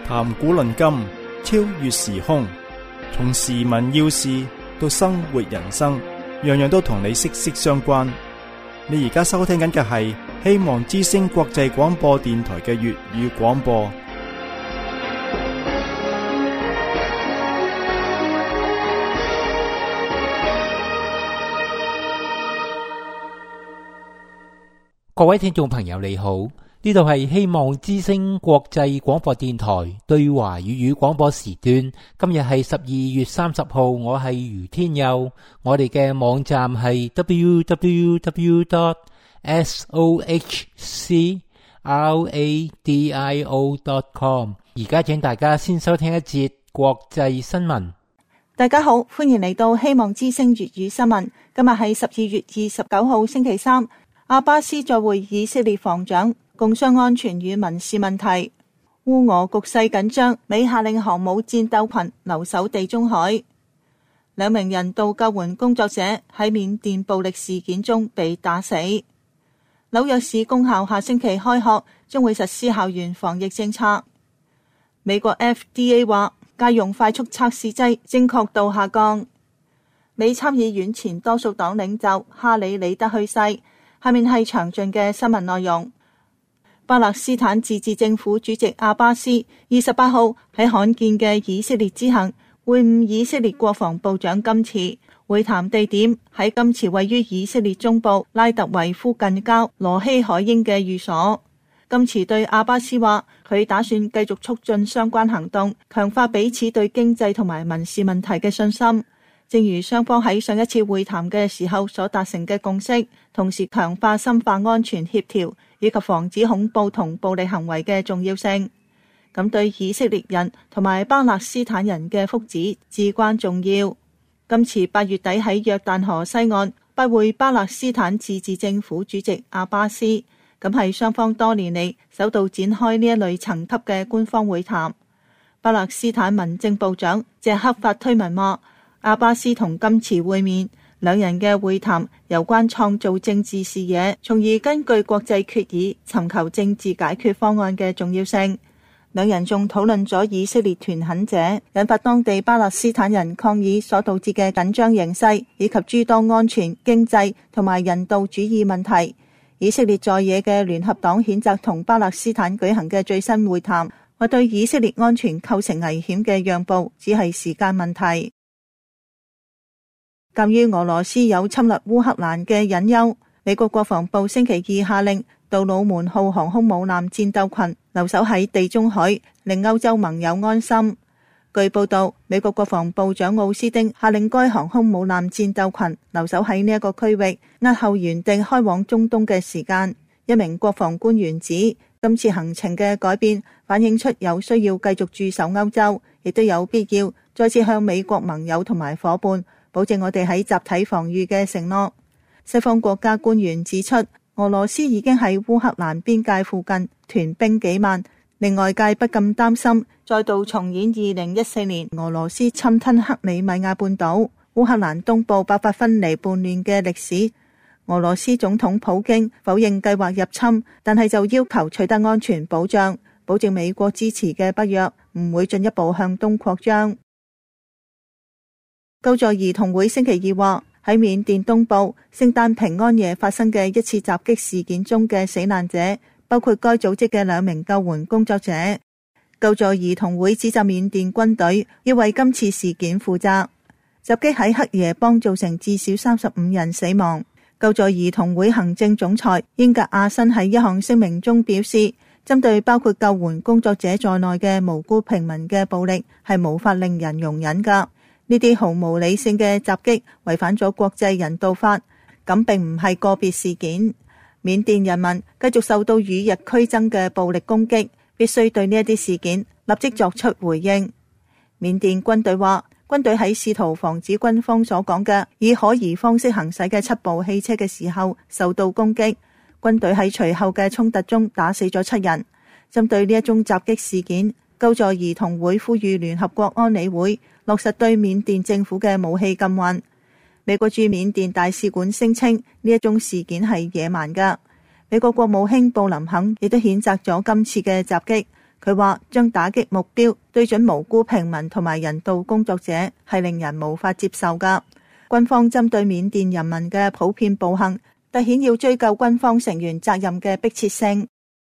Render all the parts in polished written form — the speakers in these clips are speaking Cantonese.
談古論今，超越時空，從時聞要事到生活人生，樣樣都同你息息相關。你而家收聽緊嘅係希望之聲國際廣播電台嘅粵語廣播。 各位聽眾朋友你好，呢度係希望之聲國際廣播電台對華粵語廣播時段。今日係12月30號，我係余天佑。我哋嘅網站係 www.sohcradio.com。而家請大家先收聽一節國際新聞。 大家好，歡迎嚟到希望之聲粵語新聞。今日係12月29號星期三。阿巴斯再會以色列防長，共商安全與民事問題。烏俄局勢緊張，美下令航母戰鬥群留守地中海。兩名人道救援工作者喺緬甸暴力事件中被打死。紐約市公校下星期開學，將會實施校園防疫政策。美國 FDA 話家用快速測試劑正確度下降。美參議院前多數黨領袖哈里里德去世。下面係詳盡嘅新聞內容。巴勒斯坦自治政府主席阿巴斯28號喺罕見嘅以色列之行會晤以色列國防部長金茨，會談地點喺金茨位於以色列中部拉特維夫近郊羅希海英嘅寓所。金茨對阿巴斯話，佢打算繼續促進相關行動，強化彼此對經濟同埋民事問題嘅信心。正如雙方喺上一次會談嘅時候所達成嘅共識，同時強化深化安全協調以及防止恐怖同暴力行為嘅重要性。咁對以色列人同埋巴勒斯坦人嘅福祉至關重要。今次8月底喺約旦河西岸拜會巴勒斯坦自治政府主席阿巴斯，咁係雙方多年嚟首度展開呢一類層級嘅官方會談。巴勒斯坦民政部長謝克法推文話，阿巴斯同金茨會面，兩人嘅會談有關創造政治視野，從而根據國際決議尋求政治解決方案嘅重要性。兩人仲討論咗以色列團墾者引發當地巴勒斯坦人抗議所導致嘅緊張形勢，以及諸多安全、經濟同埋人道主義問題。以色列在野嘅聯合黨譴責同巴勒斯坦舉行嘅最新會談，話對以色列安全構成危險嘅讓步只係時間問題。鑒於俄羅斯有侵略烏克蘭嘅隱憂，美國國防部星期二下令杜魯門號航空母艦戰鬥群留守喺地中海，令歐洲盟友安心。據報道，美國國防部長奧斯汀下令該航空母艦戰鬥群留守喺呢一個區域，押後原定開往中東嘅時間。一名國防官員指，今次行程嘅改變反映出有需要繼續駐守歐洲，亦都有必要再次向美國盟友同埋夥伴保證我哋喺集體防禦嘅承諾。西方國家官員指出，俄羅斯已經喺烏克蘭邊界附近屯兵幾萬，令外界不禁擔心再度重演2014年俄羅斯侵吞克里米亞半島、烏克蘭東部爆發分離叛亂嘅歷史。俄羅斯總統普京否認計劃入侵，但係就要求取得安全保障，保證美國支持嘅北約唔會進一步向東擴張。救助兒童會星期二話，喺緬甸東部聖誕平安夜發生嘅一次襲擊事件中嘅死難者，包括該組織嘅2名救援工作者。救助兒童會指責緬甸軍隊要為今次事件負責。襲擊喺黑耶邦造成至少35人死亡。救助兒童會行政總裁英格亞辛喺一項聲明中表示，針對包括救援工作者在內嘅無辜平民嘅暴力係無法令人容忍㗎。呢啲毫無理性嘅襲擊違反咗國際人道法，咁並唔係個別事件。緬甸人民繼續受到與日俱增嘅暴力攻擊，必須對呢一啲事件立即作出回應。緬甸軍隊話，軍隊喺試圖防止軍方所講嘅以可疑方式行駛嘅7部汽車嘅時候受到攻擊，軍隊喺隨後嘅衝突中打死咗7人。針對呢一宗襲擊事件，救助兒童會呼籲聯合國安理會落實對緬甸政府嘅武器禁運。美國駐緬甸大使館聲稱呢一宗事件係野蠻㗎。美國國務卿布林肯亦都譴責咗今次嘅襲擊， 佢話將打擊目標對準無辜平民同埋人道工作者係令人無法接受㗎。軍方針對緬甸人民嘅普遍暴行，凸顯要追究軍方成員責任嘅迫切性。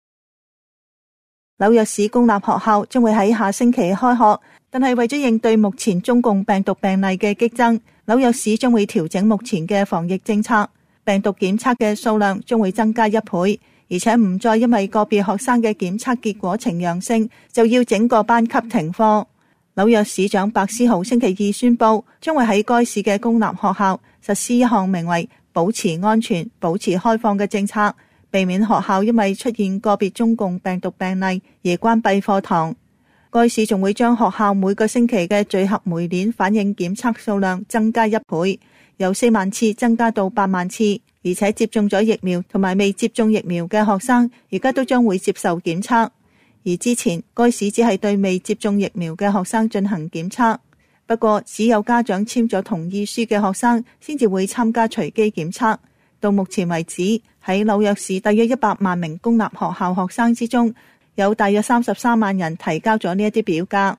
紐約市公立學校將會喺下星期開學，但係為咗應對目前中共病毒病例嘅激增，紐約市將會調整目前嘅防疫政策，病毒檢測嘅數量將會增加1倍。而且唔再因為個別學生嘅檢測結果呈陽性，就要整個班級停課。紐約市長白思豪星期二宣布，將會喺該市嘅公立學校實施一項名為保持安全、保持開放嘅政策，避免學校因為出現個別中共病毒病例而關閉課堂。該市仲會將學校每個星期嘅聚合酶鏈反應檢測數量增加1倍，由4萬次增加到8萬次。而且接種咗疫苗同埋未接種疫苗嘅學生，而家都將會接受檢測。而之前該市只係對未接種疫苗嘅學生進行檢測，不過只有家長簽咗同意書嘅學生先至會參加隨機檢測。到目前為止，喺紐約市大約100萬名公立學校學生之中，有大約33萬人提交咗呢一啲表格。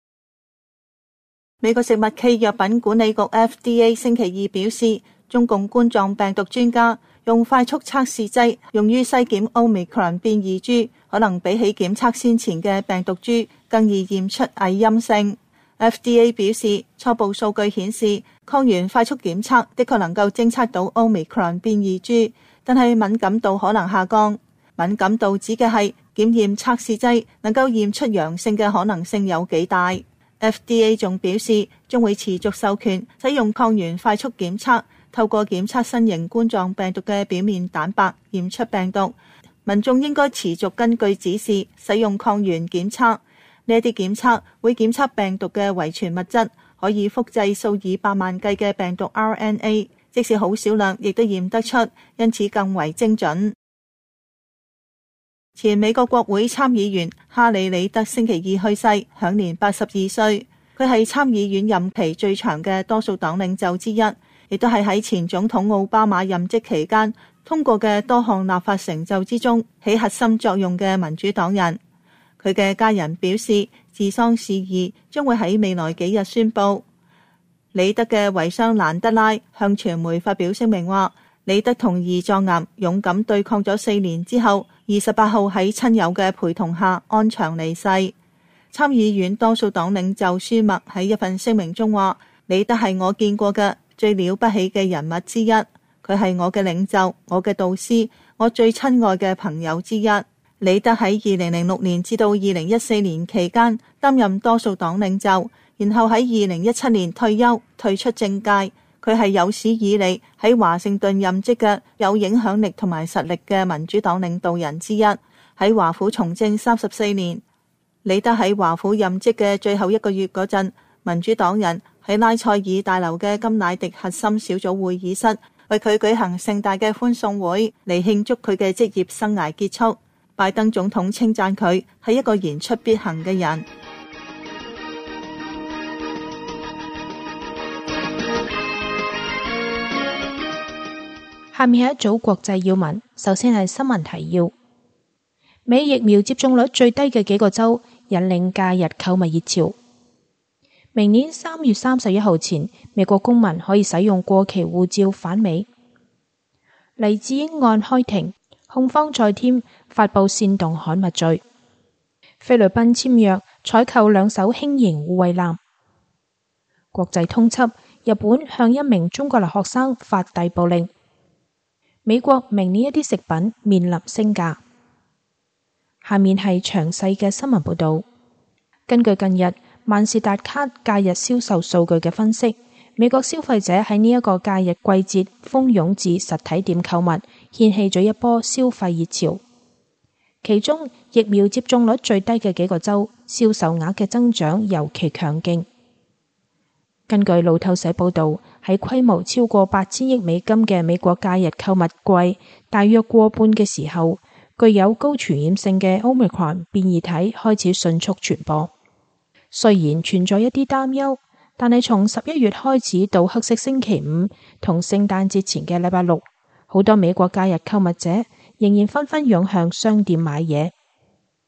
美國食物暨藥品管理局 FDA 星期二表示，中共冠狀病毒專家用快速測試劑用於篩檢 Omicron 變異株，可能比起檢測先前嘅病毒株更易驗出偽陰性。FDA 表示，初步數據顯示，抗原快速檢測的確能夠偵測到 Omicron 變異株，但係敏感度可能下降。敏感度指嘅係檢驗測試劑能夠驗出陽性嘅可能性有幾大。FDA 仲表示，將會持續授權使用抗原快速檢測，透過檢測新型冠狀病毒嘅表面蛋白驗出病毒。民眾應該持續根據指示使用抗原檢測。呢啲檢測會檢測病毒嘅遺傳物質，可以複製數以百萬計嘅病毒 RNA， 即使好少量亦都驗得出，因此更為精準。前美國國會參議員哈里里德星期二去世，享年82歲。佢係參議院任期最長嘅多數黨領袖之一，亦都係喺前總統奧巴馬任職期間通過嘅多項立法成就之中起核心作用嘅民主黨人。佢嘅家人表示，治喪事宜將會喺未來幾日宣布。里德嘅遺孀蘭德拉向傳媒發表聲明話，里德同胰臟癌勇敢對抗咗4年之後，28號喺親友嘅陪同下安詳離世。參議院多數黨領袖舒默喺一份聲明中話，里德係我見過嘅最了不起嘅人物之一，佢係我嘅領袖，我嘅導師，我最親愛嘅朋友之一。里德喺2006年至到2014年期間擔任多數黨領袖，然後喺2017年退休，退出政界。佢係有史以嚟喺華盛頓任職嘅有影響力同埋實力嘅民主黨領導人之一。喺華府從政34年，里德喺華府任職嘅最後1個月嗰陣，民主黨人喺拉塞爾大樓嘅甘乃迪核心小組會議室為佢舉行盛大嘅歡送會嚟慶祝佢嘅職業生涯結束。拜登總統稱讚佢係一個言出必行嘅人。 下面係一組國際要聞，首先係新聞提要。美疫苗接種率最低嘅幾個州引領假日購物熱潮。明年3月31號前，美國公民可以使用過期護照返美。黎智英案開庭，控方再添發布煽動刊物罪。菲律賓簽約採購2艘輕型護衛艦。國際通緝，日本向一名中國留學生發逮捕令。美國明年一啲食品面臨升價。下面係詳細嘅新聞報道。根據近日萬事達卡假日銷售數據嘅分析，美國消費者喺呢一個假日季節蜂擁至實體店購物，掀起咗一波消費熱潮。其中疫苗接種率最低嘅幾個州銷售額嘅增長尤其強勁。根據路透社報道，喺規模超過8000億美金嘅美國假日購物季大約過半嘅時候，具有高傳染性嘅 Omicron 變異體開始迅速傳播。雖然存在一啲擔憂，但係從11月開始到黑色星期五同聖誕節前嘅禮拜六，好多美國假日購物者仍然紛紛湧向商店買嘢。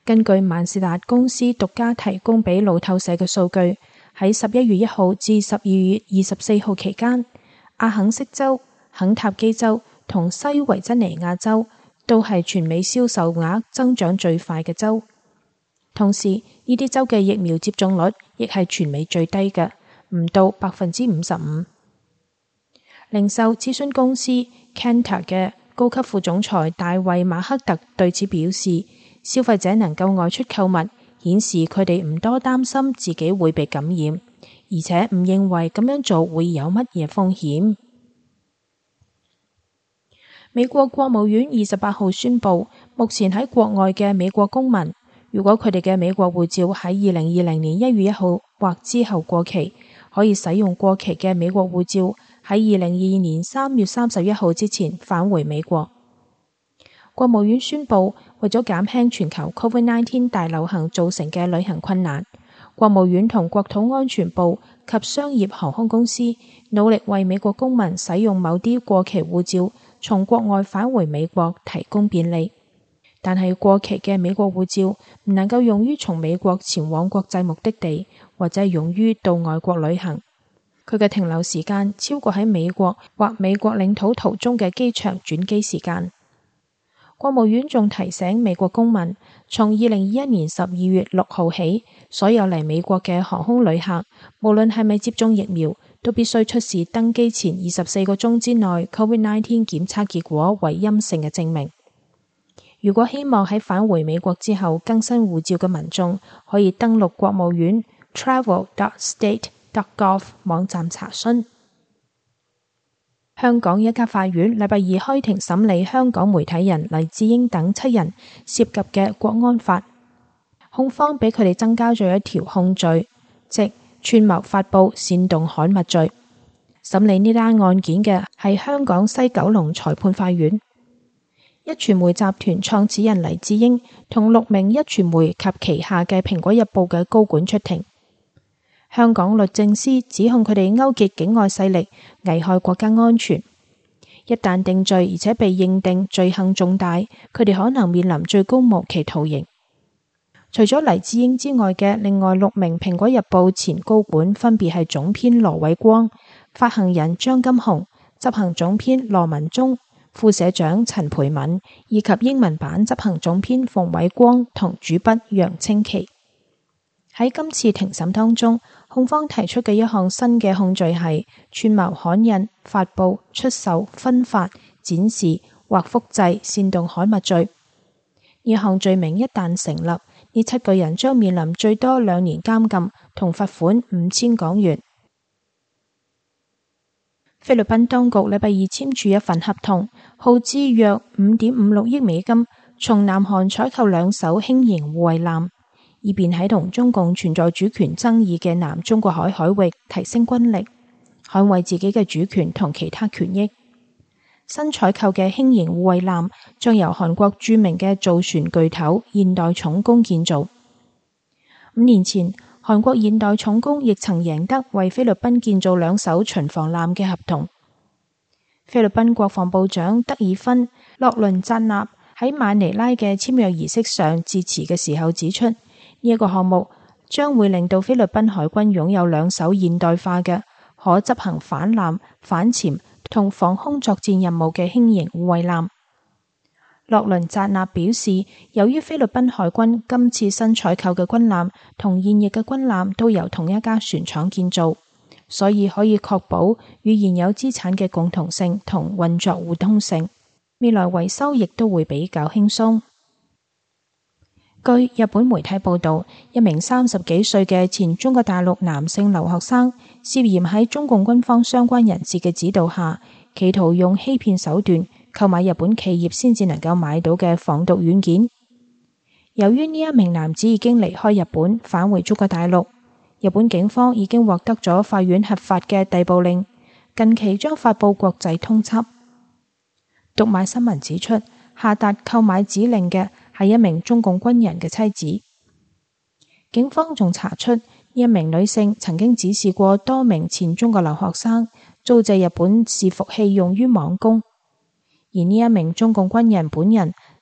根據萬事達公司獨家提供俾路透社嘅數據，喺11月1號至12月24號期間，阿肯色州、肯塔基州同西維珍尼亞州都係全美銷售額增長最快嘅州。同時，呢啲州嘅疫苗接種率亦係全美最低嘅，唔到55%。零售諮詢公司 Kantar 嘅高級副總裁大衛馬克特對此表示，消費者能夠外出購物，顯示佢哋唔多擔心自己會被感染，而且唔認為咁樣做會有乜嘢風險。美國國務院28號宣布，目前喺國外嘅美國公民，如果佢哋嘅美國護照喺2020年1月1號或之後過期，可以使用過期嘅美國護照喺2022年3月31號之前返回美國。國務院宣布，為咗減輕全球 COVID-19 大流行造成嘅旅行困難，國務院同國土安全部及商業航空公司努力為美國公民使用某啲過期護照從國外返回美國提供便利。但係過期嘅美國護照唔能夠用於從美國前往國際目的地，或者係用於到外國旅行。佢嘅停留時間超過喺美國或美國領土途中嘅機場轉機時間。國務院仲提醒美國公民，從2021年12月6號起，所有嚟美國嘅航空旅客，無論係咪接種疫苗，都必須出示登機前24個鐘之內 COVID-19 檢測結果為陰性嘅證明。如果希望喺返回美國之後更新護照嘅民眾，可以登錄國務院 travel.state.gov 網站查詢。香港一家法院禮拜二開庭審理香港媒體人黎智英等7人涉及嘅國安法，控方俾佢哋增加咗一條控罪，即串謀發布煽動刊物罪。審理呢單案件嘅係香港西九龍裁判法院。壹傳媒集團創始人黎智英同6名壹傳媒及旗下嘅蘋果日報嘅高管出庭。香港律政司指控佢哋勾結境外勢力，危害國家安全。一旦定罪，而且被認定罪行重大，佢哋可能面臨最高無期徒刑。除咗黎智英之外嘅另外6名蘋果日報前高管，分別係總編羅偉光、發行人張金雄、執行總編羅文忠、副社長陳培敏，以及英文版執行總編馮偉光同主筆楊清奇。喺今次庭審當中，控方提出嘅一項新嘅控罪係串謀刊印、發布、出售、分發、展示或複製煽動刊物罪。呢項罪名一旦成立，呢7個人將面臨最多2年監禁同罰款5000港元。菲律賓當局禮拜二簽署一份合同，耗資約5.56億美金，從南韓採購2艘輕型護衛艦，以便喺同中共存在主權爭議嘅南中國海海域提升軍力，捍衛自己嘅主權同其他權益。新採購嘅輕型護衛艦將由韓國著名嘅造船巨頭現代重工建造。5年前，韓國現代重工亦曾贏得為菲律賓建造2艘巡防艦嘅合同。菲律賓國防部長德爾芬·洛倫扎納喺馬尼拉嘅簽約儀式上致辭嘅時候指出，呢一個項目將會令到菲律賓海軍擁有2艘現代化嘅可執行反艦、反潛同防空作戰任務嘅輕型護衛艦。洛倫扎納表示，由於菲律賓海軍今次新採購嘅軍艦同現役嘅軍艦都由同一家船廠建造，所以可以確保與現有資產嘅共同性同運作互通性。未來維修亦都會比較輕鬆。據日本媒體報道，一名30幾歲嘅前中國大陸男性留學生涉嫌喺中共軍方相關人士嘅指導下，企圖用欺騙手段購買日本企業先至能夠買到嘅防毒軟件。由於呢一名男子已經離開日本返回中國大陸，日本警方已經獲得咗法院核發嘅逮捕令，近期將發布國際通緝。讀賣新聞指出，下達購買指令嘅係一名中共軍人嘅妻子。警方仲查出呢一名女性曾經指示過多名前中國留學生租借日本伺服器用於網工，而呢一名中共軍人本人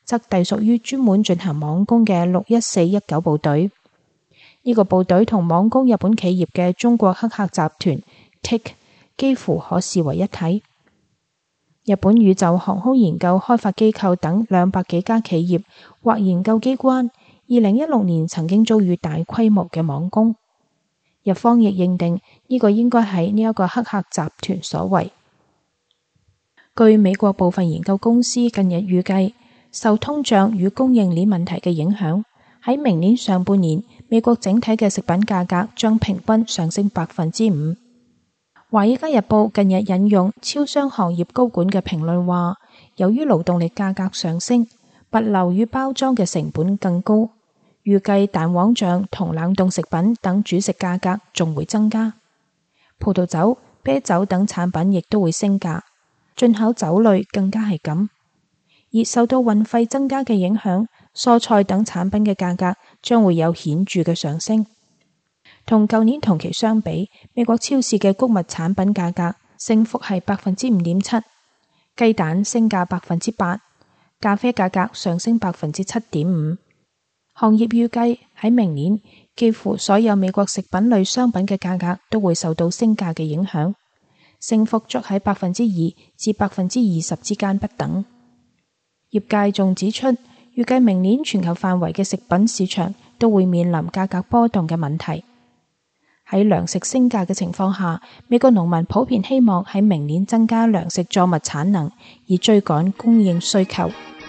則隸屬於專門進行網攻嘅61419部隊。呢個部隊同網攻日本企業嘅中國黑客集團 TIC 幾乎可視為一體。日本宇宙航空研究開發機構等200幾家企業或研究機關2016年曾經遭遇大規模嘅網攻，日方亦認定呢個應該係呢一個黑客集團所為。據美國部分研究公司近日預計，受通脹與供應鏈問題嘅影響，喺明年上半年，美國整體嘅食品價格將平均上升5%。華爾街日報近日引用超商行業高管嘅評論話，由於勞動力價格上升，物流與包裝嘅成本更高，預計蛋黃醬同冷凍食品等主食價格仲會增加。葡萄酒、啤酒等產品亦都會升價，進口酒類更加係咁。而受到運費增加嘅影響，蔬菜等產品嘅價格將會有顯著嘅上升。同舊年同期相比，美國超市嘅穀物產品價格升幅係5.7%，雞蛋升價8%，咖啡價格上升7.5%。行業預計喺明年，幾乎所有美國食品類商品嘅價格都會受到升價嘅影響，升幅則喺2%至20%之間不等。業界仲指出，預計明年全球範圍嘅食品市場都會面臨價格波動嘅問題。喺糧食升價嘅情況下，美國農民普遍希望喺明年增加糧食作物產能，以追趕供應需求。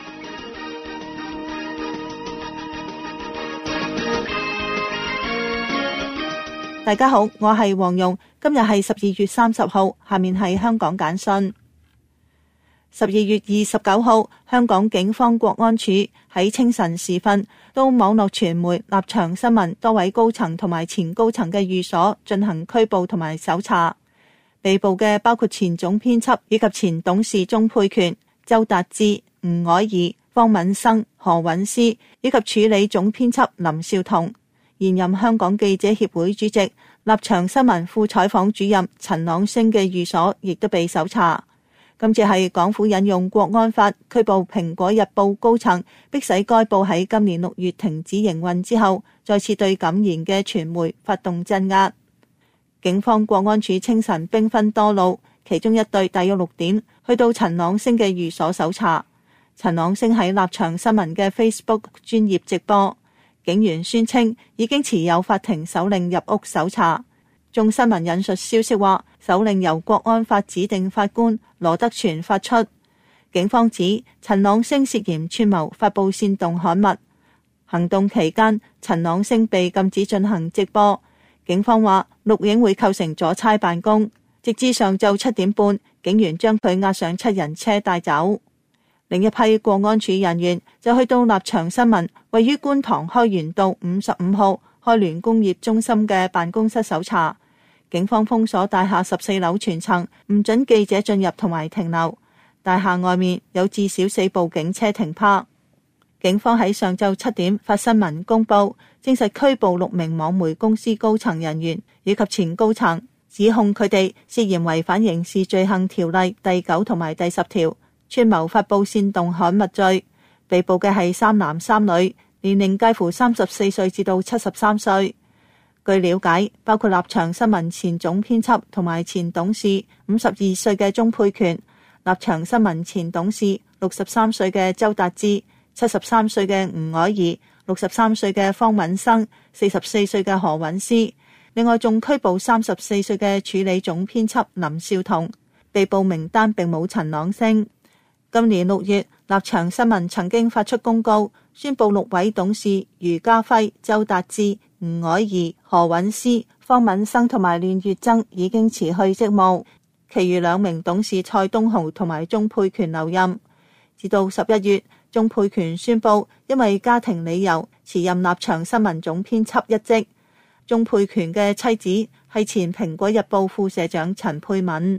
大家好，我係黃蓉，今日係12月30號，下面係香港簡訊。12月29號，香港警方國安處喺清晨時分到網絡傳媒立場新聞多位高層同埋前高層嘅寓所進行拘捕同埋搜查。被捕嘅包括前總編輯以及前董事鍾沛權、周達智、吳靄儀、方敏生、何韻詩以及處理總編輯林紹桐。現任香港記者協會主席、立場新聞副採訪主任陳朗昇嘅寓所亦都被搜查。今次係港府引用國安法拘捕蘋果日報高層，迫使該報喺今年6月停止營運之後，再次對敢言嘅傳媒發動鎮壓。警方國安處清晨兵分多路，其中一隊大約6點去到陳朗昇嘅寓所搜查。陳朗昇喺立場新聞嘅 Facebook 專頁直播，警員宣稱已經持有法庭手令入屋搜查。眾新聞引述消息話，手令由國安法指定法官羅德全發出。警方指陳朗昇涉嫌串謀發布煽動刊物。行動期間，陳朗昇被禁止進行直播。警方話錄影會構成阻差辦公。直至上晝7點半，警員將佢押上7人車帶走。另一批國安處人員就去到立場新聞位於觀塘開源道55號開聯工業中心嘅辦公室搜查。警方封鎖大廈14樓全層，唔准記者進入同埋停留。大廈外面有至少4部警車停泊。警方喺上晝7點發新聞公佈，證實拘捕6名網媒公司高層人員以及前高層，指控佢哋涉嫌違反刑事罪行條例第9同埋第10條，串謀發布煽動刊物罪。被捕嘅係3男3女，年齡介乎34歲至到73歲。據了解，包括立場新聞前總編輯同埋前董事52歲嘅鍾沛權，立場新聞前董事63歲嘅周達智、73歲嘅吳靄儀、63歲嘅方敏生、44歲嘅何韻詩。另外仲拘捕34歲嘅處理總編輯林紹桐。被捕名單並冇陳朗昇。今年6月，立場新聞曾經發出公告，宣布6位董事余家輝、周達智、吳靄儀、何韻詩、方敏生同埋練乙錚已經辭去職務，其餘2名董事蔡東豪同埋鍾沛權留任。至到11月，鍾沛權宣布因為家庭理由辭任立場新聞總編輯一職。鍾沛權嘅妻子係前蘋果日報副社長陳沛敏。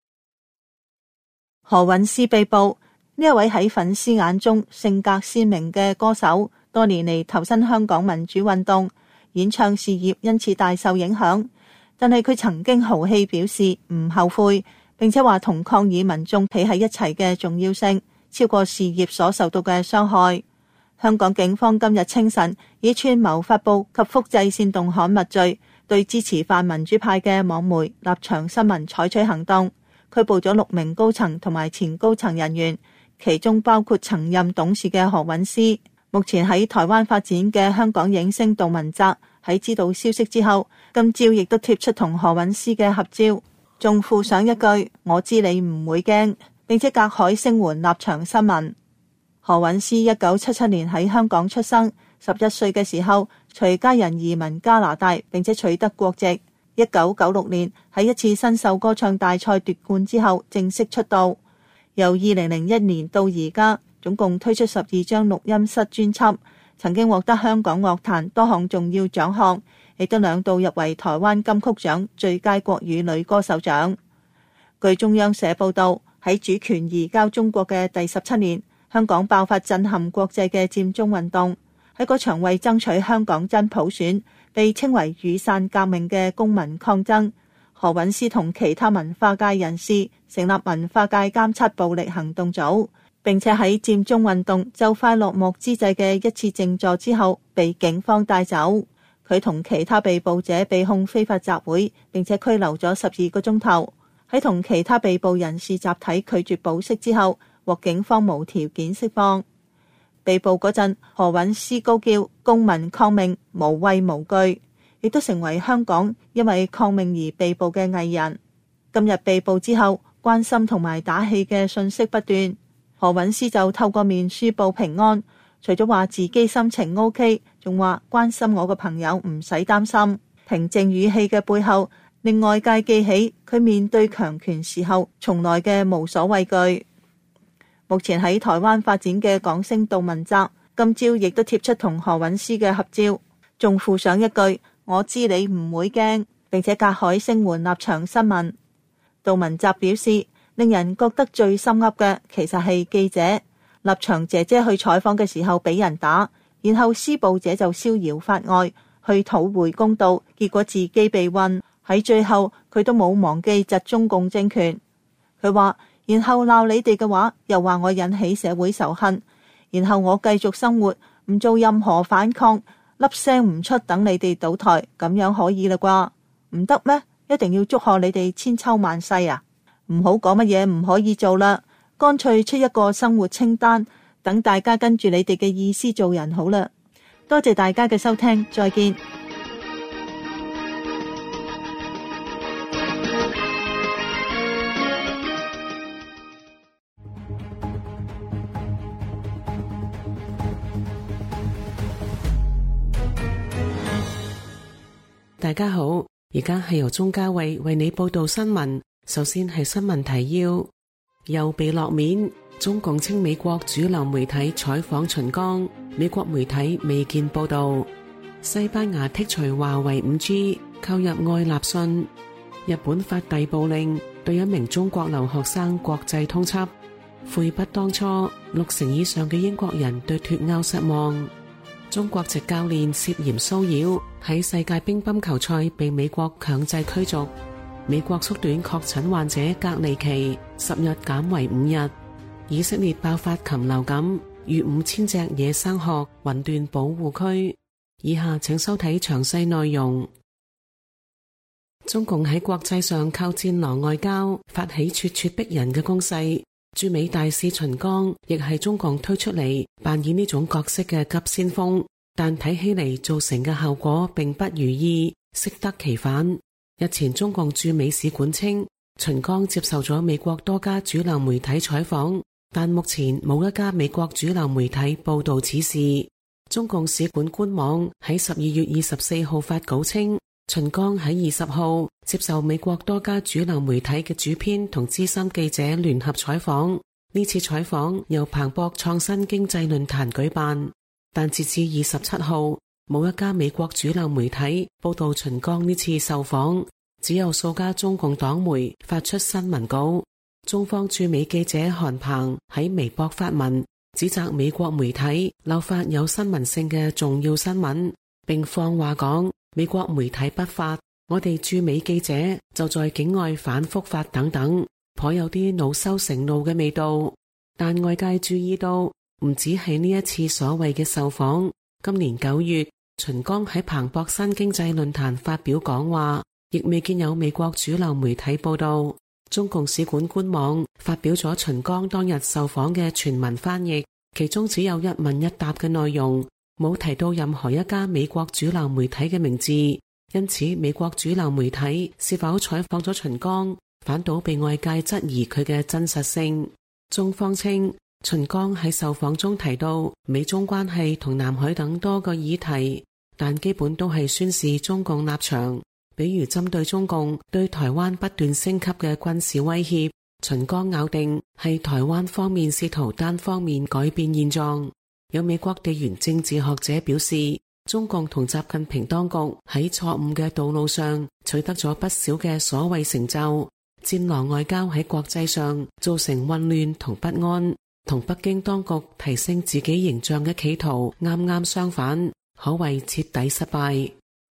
何韻詩被捕，呢一位喺粉絲眼中性格鮮明嘅歌手，多年嚟投身香港民主運動，演唱事業因此大受影響。但係佢曾經豪氣表示唔後悔，並且話同抗議民眾企喺一齊嘅重要性， 超過事業所受到嘅傷害。香港警方今日清晨以串謀發布及複製煽動刊物罪，對支持泛民主派嘅網媒立場新聞採取行動，拘捕咗6名高層同埋前高層人員，其中包括曾任董事嘅何韻詩。目前喺台灣發展嘅香港影星杜汶澤喺知道消息之後，今朝亦都貼出同何韻詩嘅合照，仲附上一句我知你唔會驚，並且隔海聲援立場新聞。何韻詩1977年喺香港出生，11歲嘅時候隨家人移民加拿大，並且取得國籍。1996年喺一次新秀歌唱大賽奪冠之後正式出道。由2001年到而家，總共推出12張錄音室專輯，曾經獲得香港樂壇多項重要獎項，亦都2度入圍台灣金曲獎最佳國語女歌手獎。據中央社報道，喺主權移交中國嘅第17年，香港爆發震撼國際嘅佔中運動。喺嗰場為爭取香港真普選，被稱為雨傘革命嘅公民抗爭，何韻詩同其他文化界人士成立文化界監察暴力行動組，並且喺佔中運動就快落幕之際嘅一次靜坐之後被警方帶走。佢同其他被捕者被控非法集會，並且拘留咗12個鐘頭。喺同其他被捕人士集體拒絕保釋之後，獲警方無條件釋放。被捕嗰陣，何韻詩高叫公民抗命，無畏無懼，亦都成為香港因為抗命而被捕嘅藝人。今日被捕之後，關心同埋打氣嘅訊息不斷。何韻詩就透過面書報平安，除咗話自己心情 OK， 仲話關心我個朋友唔使擔心。平靜語氣嘅背後，令外界記起佢面對強權時候從來嘅無所畏懼。目前喺台灣發展嘅港星杜汶澤，今朝亦都貼出同何韻詩嘅合照，仲附上一句我知你唔會驚，並且隔海聲援立場新聞。杜汶澤表示，令人覺得最心噏嘅其實係記者，立場姐姐去採訪嘅時候俾人打，然後施暴者就逍遙法外去討回公道，結果自己被困。喺最後佢都冇忘記窒中共政權。佢話然後鬧你哋嘅話，又話我引起社會仇恨，然後我繼續生活，唔做任何反抗，粒聲唔出，等你哋倒台，咁樣可以啦啩？唔得咩？一定要祝賀你哋千秋萬世啊！唔好講乜嘢唔可以做啦，乾脆出一個生活清單，等大家跟住你哋嘅意思做人好啦。多謝大家嘅收聽，再見。 大家好，而家係由鍾嘉慧為你報道新聞。首先係新聞提要：又被落面，中共稱美國主流媒體採訪秦剛，美國媒體未見報道。西班牙剔除華為 5G， 購入愛立信。日本發逮捕令，對一名中國留學生國際通緝。悔不當初，60%以上嘅英國人對脫歐失望。中國籍教練涉嫌騷擾，喺世界乒乓球賽被美國強制驅逐。美國縮短確診患者隔離期10日減為5日。以色列爆發禽流感，逾5000隻野生鶴魂斷保護區。以下請收睇詳細內容。中共喺國際上靠戰狼外交發起咄咄逼人嘅攻勢。駐美大使秦剛亦係中共推出嚟扮演呢種角色嘅急先鋒，但睇起嚟造成嘅效果並不如意，適得其反。日前中共駐美使館稱，秦剛接受咗美國多家主流媒體採訪，但目前冇一家美國主流媒體報道此事。中共使館官網喺12月24號發稿稱，秦剛喺20號接受美國多家主流媒體嘅主編同資深記者聯合採訪。呢次採訪由彭博創新經濟論壇舉辦，但截至27號，冇一家美國主流媒體報道秦剛呢次受訪，只有數家中共黨媒發出新聞稿。中方駐美記者韓鵬喺微博發文，指責美國媒體漏發有新聞性嘅重要新聞，並放話講美國媒體不發，我哋駐美記者就在境外反覆發等等，頗有啲惱羞成怒嘅味道。 但外界注意到，唔止係呢一次所謂嘅受訪。今年9月，秦剛喺彭博新經濟論壇發表講話，亦未見有美國主流媒體報道。中共使館官網發表咗秦剛當日受訪嘅全文翻譯，其中只有一問一答嘅內容，冇提到任何一家美國主流媒體嘅名字。因此，美國主流媒體是否採訪咗秦剛，反倒被外界質疑佢嘅真實性。中方稱，秦剛喺受訪中提到美中關係同南海等多個議題，但基本都係宣示中共立場。比如針對中共對台灣不斷升級嘅軍事威脅，秦剛咬定係台灣方面試圖單方面改變現狀。有美國地緣政治學者表示，中共同習近平當局喺錯誤嘅道路上取得咗不少嘅所謂成就，戰狼外交喺國際上造成混亂同不安，同北京當局提升自己形象嘅企圖啱啱相反，可謂徹底失敗。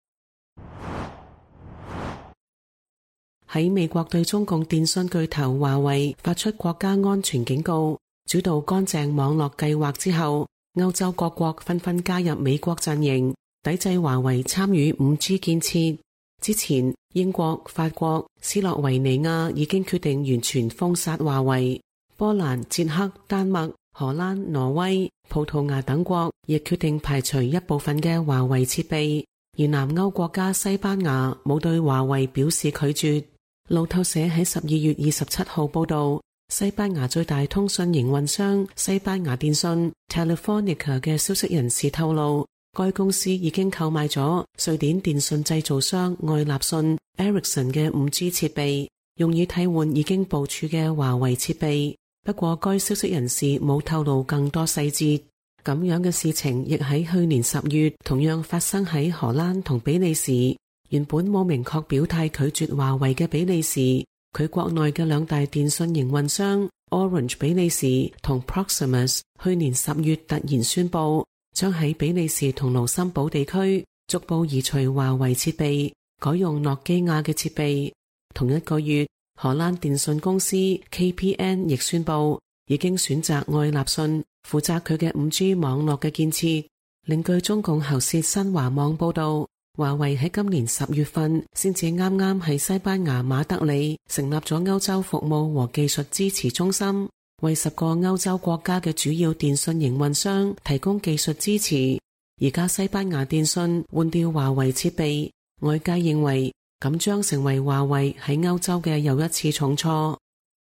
喺美國對中共電信巨頭華為發出國家安全警告，主導乾淨網絡計劃之後，歐洲各國紛紛加入美國陣營，抵制華為參與 5G 建設。之前，英國、法國、斯洛維尼亞已經決定完全封殺華為，波蘭、捷克、丹麥、荷蘭、挪威、葡萄牙等國亦決定排除一部分嘅華為設備，而南歐國家西班牙冇對華為表示拒絕。路透社喺12月27號報道，西班牙最大通訊營運商西班牙電信 Telefonica 嘅消息人士透露，該公司已經購買咗瑞典電信製造商愛立信 Ericsson 嘅 5G 設備，用以替換已經部署嘅華為設備。不過該消息人士冇透露更多細節。咁樣嘅事情亦喺去年10月同樣發生喺荷蘭同比利時。原本冇明確表態拒絕華為嘅比利時，佢國內嘅兩大電信營運商 Orange 比利時同 Proximus 去年10月突然宣布，將喺比利時同盧森堡地區逐步移除華為設備，改用諾基亞嘅設備。同一個月，荷蘭電信公司 KPN 亦宣布，已經選擇愛立信負責佢嘅 5G 網絡嘅建設。另據中共喉舌新華網報道，華為喺今年10月份先至啱啱喺西班牙馬德里成立咗歐洲服務和技術支持中心，為10個歐洲國家嘅主要電信營運商提供技術支持。而家西班牙電信換掉華為設備，外界認為咁將成為華為喺歐洲嘅又一次重挫。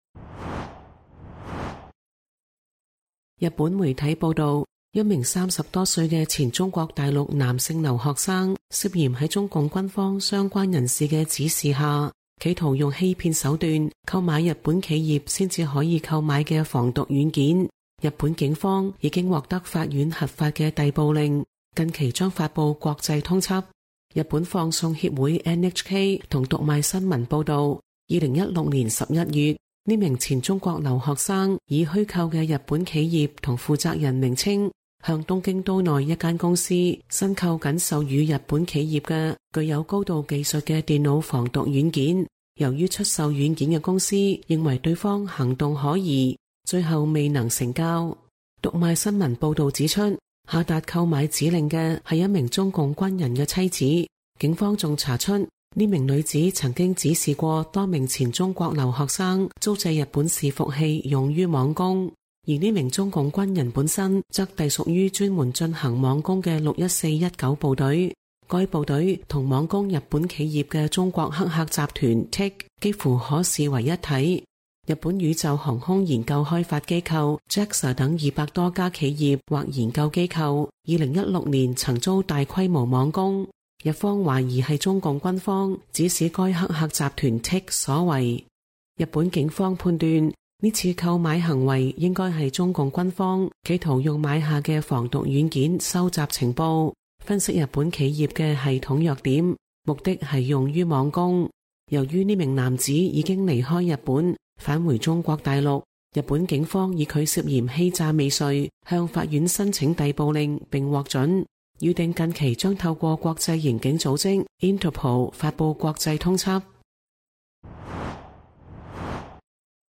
日本媒體報道，一名30多歲嘅前中國大陸男性留學生涉嫌喺中共軍方相關人士嘅指示下，企圖用欺騙手段購買日本企業先至可以購買嘅防毒軟件。日本警方已經獲得法院核發嘅逮捕令，近期將發布國際通緝。日本放送協會 NHK 同讀賣新聞報道，2016年11月，呢名前中國留學生以虛構嘅日本企業同負責人名稱，向東京都內一間公司申購緊授予日本企業嘅具有高度技術嘅電腦防毒軟件。由於出售軟件嘅公司認為對方行動可疑，最後未能成交。讀賣新聞報道指出，下達購買指令嘅係一名中共軍人嘅妻子。警方仲查出呢名女子曾經指示過多名前中國留學生租借日本伺服器用於網攻。而呢名中共軍人本身則隸屬於專門進行網攻嘅61419部隊，該部隊同網攻日本企業嘅中國黑客集團 TIC 幾乎可視為一體。日本宇宙航空研究開發機構 JAXA 等200多家企業或研究機構2016年曾遭大規模網攻，日方懷疑係中共軍方指使該黑客集團 TIC 所為。日本警方判斷呢次購買行為應該係中共軍方企圖用買下嘅防毒軟件收集情報，分析日本企業嘅系統弱點，目的係用於網攻。由於呢名男子已經離開日本，返回中國大陸，日本警方以佢涉嫌欺詐未遂，向法院申請逮捕令並獲准，預定近期將透過國際刑警組織 Interpol 發佈國際通緝。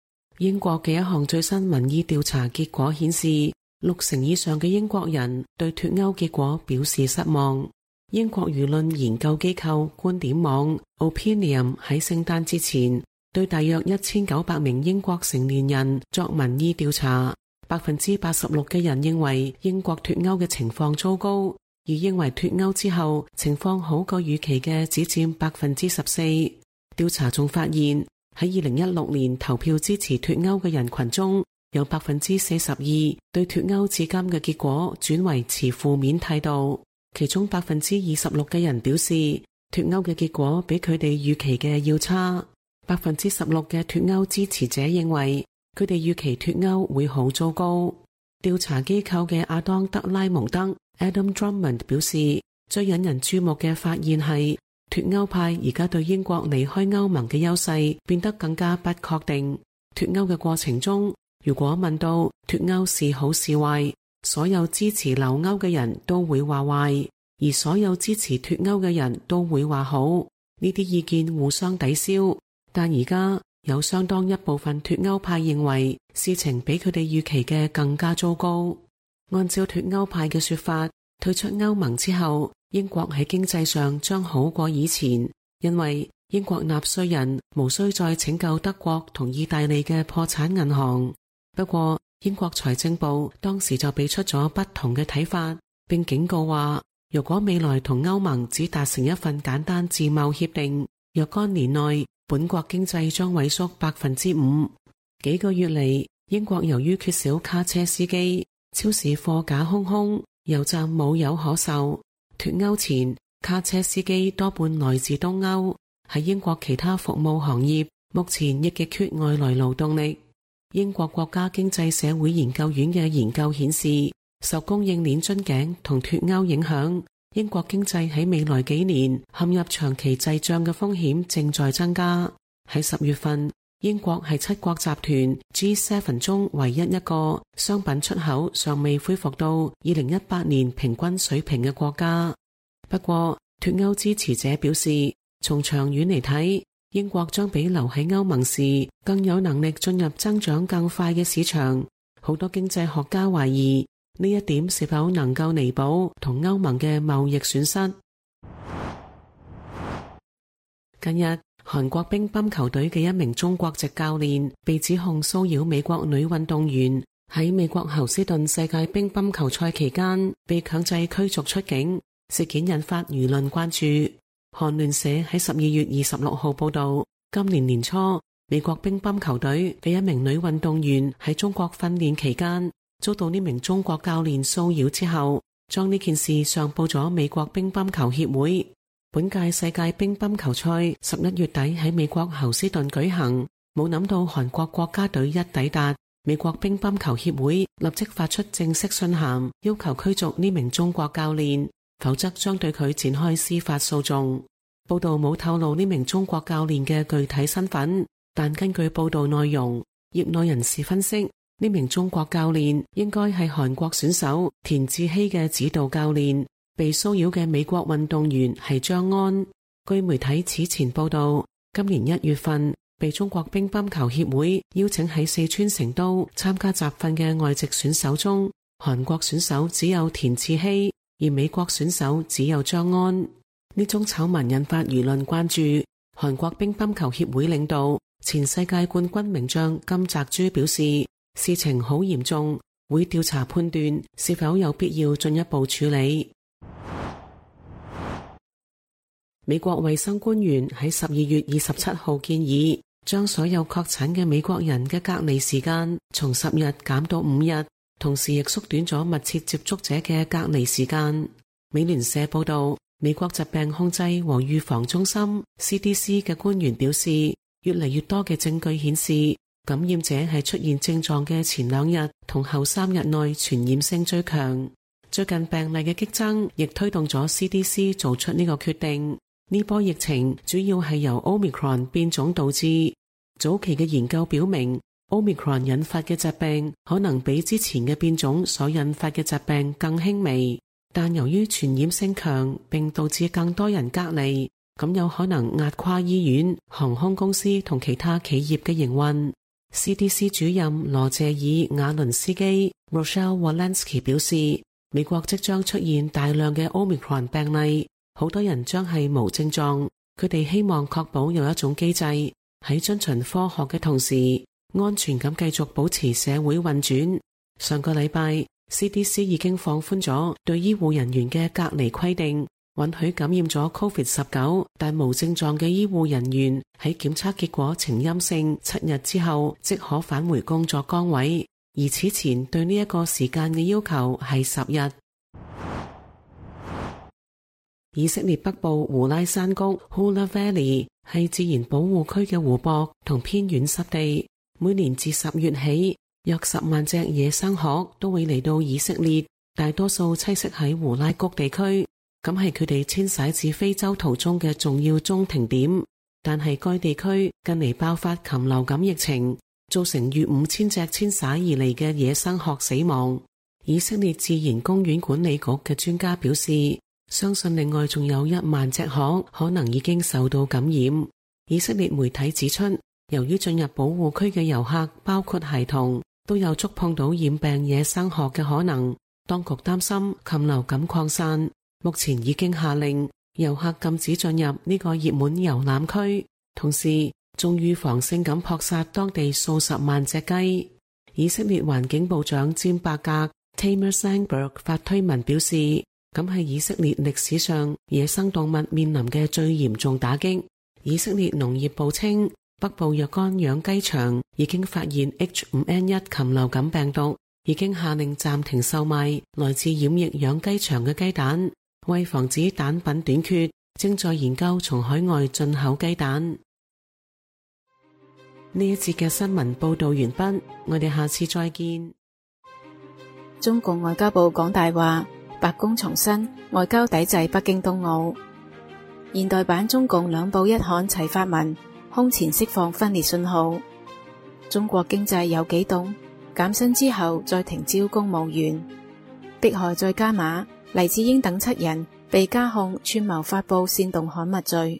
英國嘅一項最新民意調查結果顯示，60%以上嘅英國人對脫歐結果表示失望。英國輿論研究機構觀點網 Opinium 喺聖誕節前對大約1900名英國成年人作民意調查，86% 嘅人認為英國脫歐嘅情況糟糕，而認為脫歐之後情況好過預期嘅只佔 14%。調查仲發現喺2016年投票支持脫歐嘅人群中，有 42% 對脫歐至今嘅結果轉為持負面態度，其中 26% 嘅人表示脫歐嘅結果比佢哋預期嘅要差。 16% 嘅脫歐支持者認為佢哋預期脫歐會好糟糕。調查機構嘅亞當德拉蒙德 Adam Drummond 表示，最引人注目嘅發現係脫歐派而家對英國離開歐盟嘅優勢變得更加不確定。脫歐嘅過程中，如果問到脫歐是好是壞，所有支持留歐嘅人都會話壞，而所有支持脫歐嘅人都會話好。呢啲意見互相抵消，但而家有相當一部分脫歐派認為事情比佢哋預期嘅更加糟糕。按照脫歐派嘅說法，退出歐盟之後，英國喺經濟上將好過以前，因為英國納稅人無需再拯救德國同意大利嘅破產銀行。不過，英國財政部當時就俾出咗不同嘅睇法，並警告話，如果未來同歐盟只達成一份簡單自貿協定，若干年內本國經濟將萎縮 5%。幾個月嚟，英國由於缺少卡車司機，超市貨架空空，油站冇油可售。脫歐前，卡車司機多半來自東歐。喺英國其他服務行業，目前亦極缺外來勞動力。英國國家經濟社會研究院嘅研究顯示，受供應鏈樽頸同脫歐影響，英國經濟喺未來幾年陷入長期滯脹嘅風險正在增加。喺10月份，英國係7國集團 G7 中唯一一個商品出口尚未恢復到2018年平均水平嘅國家。不過，脫歐支持者表示，從長遠嚟睇，英國將比留喺歐盟時更有能力進入增長更快嘅市場。好多經濟學家懷疑呢一點是否能夠彌補同歐盟嘅貿易損失。近日，韓國乒乓球隊嘅一名中國籍教練被指控騷擾美國女運動員，喺美國侯斯頓世界乒乓球賽期間被強制驅逐出境，事件引發輿論關注。韓聯社喺12月26號報道，今年年初，美國乒乓球隊嘅一名女運動員喺中國訓練期間遭到呢名中國教練騷擾之後，將呢件事上報咗美國乒乓球協會。本屆世界乒乓球賽11月底喺美國侯斯頓舉行，冇諗到韓國國家隊一抵達，美國乒乓球協會立即發出正式信函，要求驅逐呢名中國教練，否則將對佢展開司法訴訟。報道冇透露呢名中國教練嘅具體身份，但根據報道內容，業內人士分析，呢名中國教練應該係韓國選手田志希嘅指導教練。被騷擾嘅美國運動員係張安。據媒體此前報道，今年1月份被中國乒乓球協會邀請喺四川成都參加集訓嘅外籍選手中，韓國選手只有田志希，而美國選手只有張安。呢宗醜聞引發輿論關注。韓國乒乓球協會領導、前世界冠軍名將金澤洙表示，事情好嚴重，會調查判斷是否有必要進一步處理。美國衛生官員喺12月27號建議，將所有確診嘅美國人嘅隔離時間從10日減到5日，同時亦縮短咗密切接觸者嘅隔離時間。美聯社報道，美國疾病控制和預防中心 CDC 嘅官員表示，越嚟越多嘅證據顯示，感染者係出現症狀嘅前2日同後3日內傳染性最強。最近病例嘅激增亦推動咗 CDC 做出呢個決定。呢波疫情主要係由 Omicron 變種導致。早期嘅研究表明， Omicron 引發嘅疾病可能比之前嘅變種所引發嘅疾病更輕微，但由於傳染性強並導致更多人隔離，咁有可能壓垮醫院、航空公司同其他企業嘅營運。 CDC 主任羅謝爾瓦倫斯基 Rochelle Walensky 表示，美國即將出現大量嘅 Omicron 病例，好多人將係無症狀。佢哋希望確保有一種機制喺遵循科學嘅同時，安全咁繼續保持社會運轉。上個禮拜 CDC 已經放寬咗對醫護人員嘅隔離規定，允許感染咗 COVID-19 但無症狀嘅醫護人員喺檢測結果呈陰性7日之後即可返回工作崗位，而此前對呢一個時間嘅要求係10日。以色列北部胡拉山谷 Hula Valley 係自然保護區嘅湖泊同偏遠濕地，每年自10月起，約10萬隻野生鶴都會嚟到以色列，大多數棲息喺胡拉谷地區，咁係佢哋遷徙至非洲途中嘅重要中停點。但係該地區近嚟爆發禽流感疫情，造成逾5000隻遷徙而嚟嘅野生鶴死亡。以色列自然公園管理局嘅專家表示，相信另外仲有1萬隻鶴可能已經受到感染。以色列媒體指出，由於進入保護區嘅遊客包括孩童，都有觸碰到染病野生鶴嘅可能，當局擔心禽流感擴散，目前已經下令遊客禁止進入呢個熱門遊覽區，同時仲預防性咁撲殺當地數十萬隻雞。以色列環境部長詹伯格 Tamer Sandberg 發推文表示，咁係以色列歷史上野生動物面臨嘅最嚴重打擊。以色列農業部稱，北部若干養雞場已經發現 H5N1 禽流感病毒，已經下令暫停售賣來自染疫養雞場嘅雞蛋，為防止蛋品短缺，正在研究從海外進口雞蛋。呢一節嘅新聞報道完畢，我哋下次再見。 中共外交部講大話，白宮重申外交抵制北京冬奧。現代版中共兩報一刊齊發文，空前釋放分裂信號。中國經濟有幾凍？減薪之後再停招公務員，迫害再加碼，黎智英等7人被加控串謀發佈煽動刊物罪。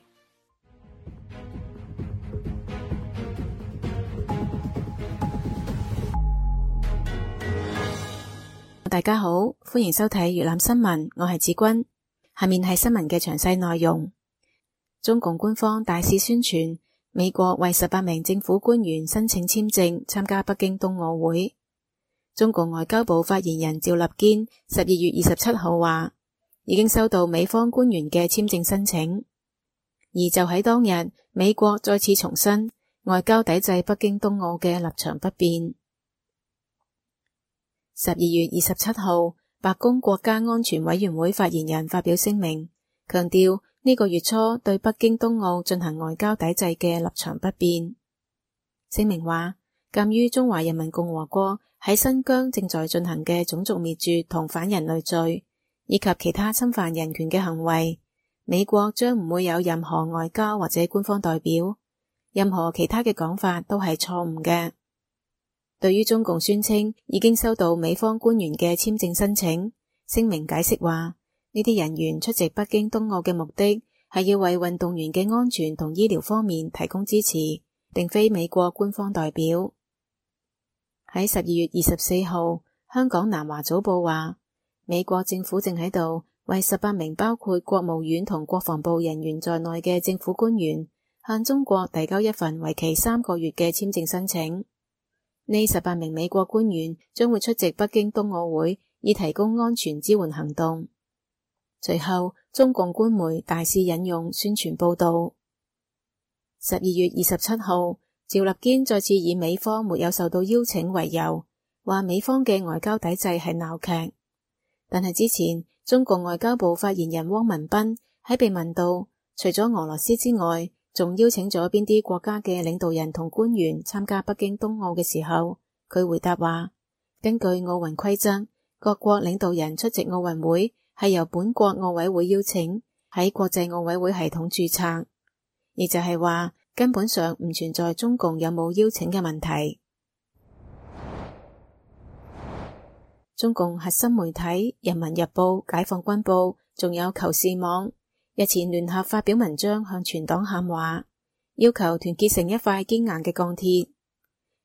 大家好，歡迎收睇粵覽新聞，我係子君。下面係新聞嘅詳細內容。中共官方大肆宣傳美國為18名政府官員申請簽證參加北京冬奧會。中共外交部發言人趙立堅12月27號話，已經收到美方官員嘅簽證申請，而就喺當日，美國再次重申外交抵制北京冬奧嘅立場不變。12月27號，白宮國家安全委員會發言人發表聲明，強調呢個月初對北京冬奧進行外交抵制嘅立場不變。聲明話，鑒於中華人民共和國喺新疆正在進行嘅種族滅絕同反人類罪，以及其他侵犯人權嘅行為，美國將唔會有任何外交或者官方代表，任何其他嘅講法都係錯誤嘅。對於中共宣稱已經收到美方官員嘅簽證申請，聲明解釋話，呢啲人員出席北京冬奧嘅目的係要為運動員嘅安全同醫療方面提供支持，並非美國官方代表。喺12月24號，香港南華早報話，美國政府正喺度為18名包括國務院同國防部人員在內嘅政府官員向中國遞交一份為期3個月嘅簽證申請。呢18名美國官員將會出席北京冬奧會，以提供安全支援行動。隨後，中共官媒大肆引用宣傳報道。12月27號，趙立堅再次以美方沒有受到邀請為由，話美方嘅外交抵制係鬧劇。但係之前，中共外交部發言人汪文斌喺被問到除咗俄羅斯之外，仲邀請咗邊啲國家嘅領導人同官員參加北京冬奧嘅時候，佢回答話，根據奧運規則，各國領導人出席奧運會係由本國奧委會邀請，喺國際奧委會系統註冊，亦就係話根本上唔存在中共有冇邀請嘅問題。中共核心媒體人民日報、解放軍報仲有求是網日前聯合發表文章向全黨喊話，要求團結成一塊堅硬嘅鋼鐵。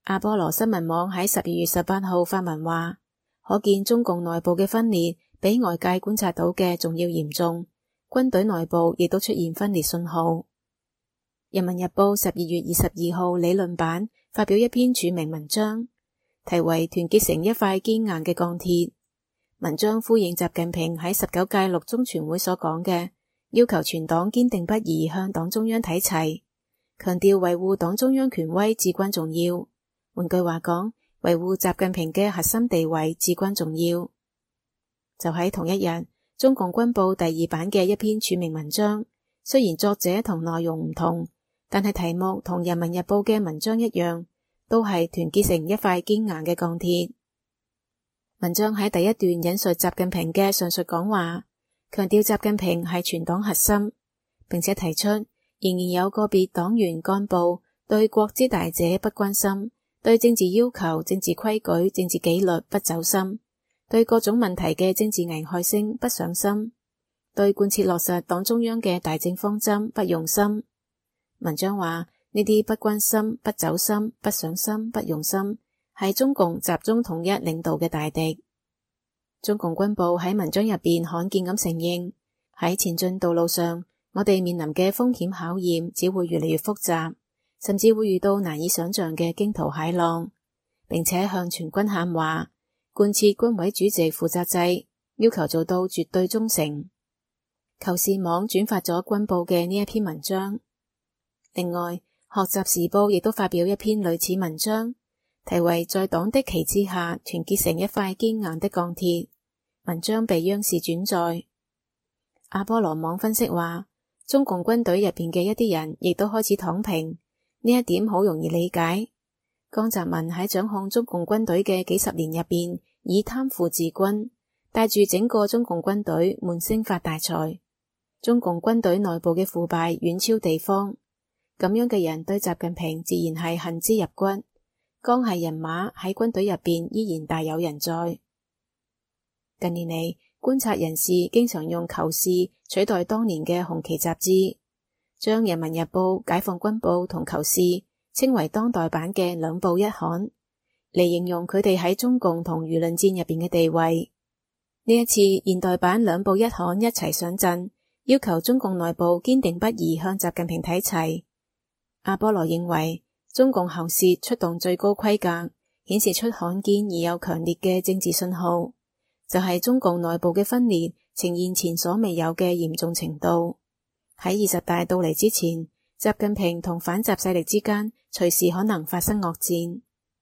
阿波羅新聞網喺12月18號發文話，可見中共內部嘅分裂比外界觀察到嘅仲要嚴重，軍隊內部亦都出現分裂信號。人民日報12月22號理論版發表一篇署名文章，題為團結成一塊堅硬嘅鋼鐵。文章呼應習近平喺19屆六中全會所講嘅，要求全黨堅定不移向黨中央睇齊，強調維護黨中央權威至關重要。換句話講，維護習近平嘅核心地位至關重要。就喺同一日，中共軍報第2版嘅一篇署名文章，雖然作者同內容唔同，但係題目同人民日報嘅文章一樣，都係團結成一塊堅硬嘅鋼鐵。文章喺第一段引述習近平嘅上述講話，強調習近平係全黨核心，並且提出仍然有個別黨員幹部對國之大者不關心，對政治要求、政治規矩、政治紀律不走心，對各種問題嘅政治危害性不上心，對貫徹落實黨中央嘅大政方針不用心。文章話，呢啲不關心、不走心、不上心、不用心，係中共集中統一領導嘅大敵。中共軍報喺文章入邊罕見咁承認，喺前進道路上，我哋面臨嘅風險考驗只會越嚟越複雜，甚至會遇到難以想象嘅驚濤駭浪，並且向全軍喊話，貫徹軍委主席負責制，要求做到絕對忠誠。求是網轉發咗軍報嘅呢一篇文章。另外，學習時報亦都發表一篇類似文章，題為在黨的旗幟下團結成一塊堅硬的鋼鐵。文章被央視轉載。阿波羅網分析話，中共軍隊入邊嘅一啲人亦都開始躺平，呢一點好容易理解。江澤民喺掌控中共軍隊嘅幾十年入邊，以貪腐治軍，帶住整個中共軍隊悶聲發大財。中共軍隊內部嘅腐敗遠超地方，咁樣嘅人對習近平自然係恨之入骨。剛係人馬喺軍隊入邊依然大有人在。近年嚟，觀察人士經常用求是取代當年嘅紅旗雜誌，將人民日報、解放軍報同求是稱為當代版嘅兩報一刊，嚟形容佢哋喺中共同輿論戰入邊嘅地位。呢一次現代版兩報一刊一齊上陣，要求中共內部堅定不移向習近平睇齊。阿波羅認為，中共喉舌出動最高規格，顯示出罕見而又強烈嘅政治信號，就係中共內部嘅分裂呈現前所未有嘅嚴重程度。喺20大到嚟之前，習近平同反習勢力之間隨時可能發生惡戰。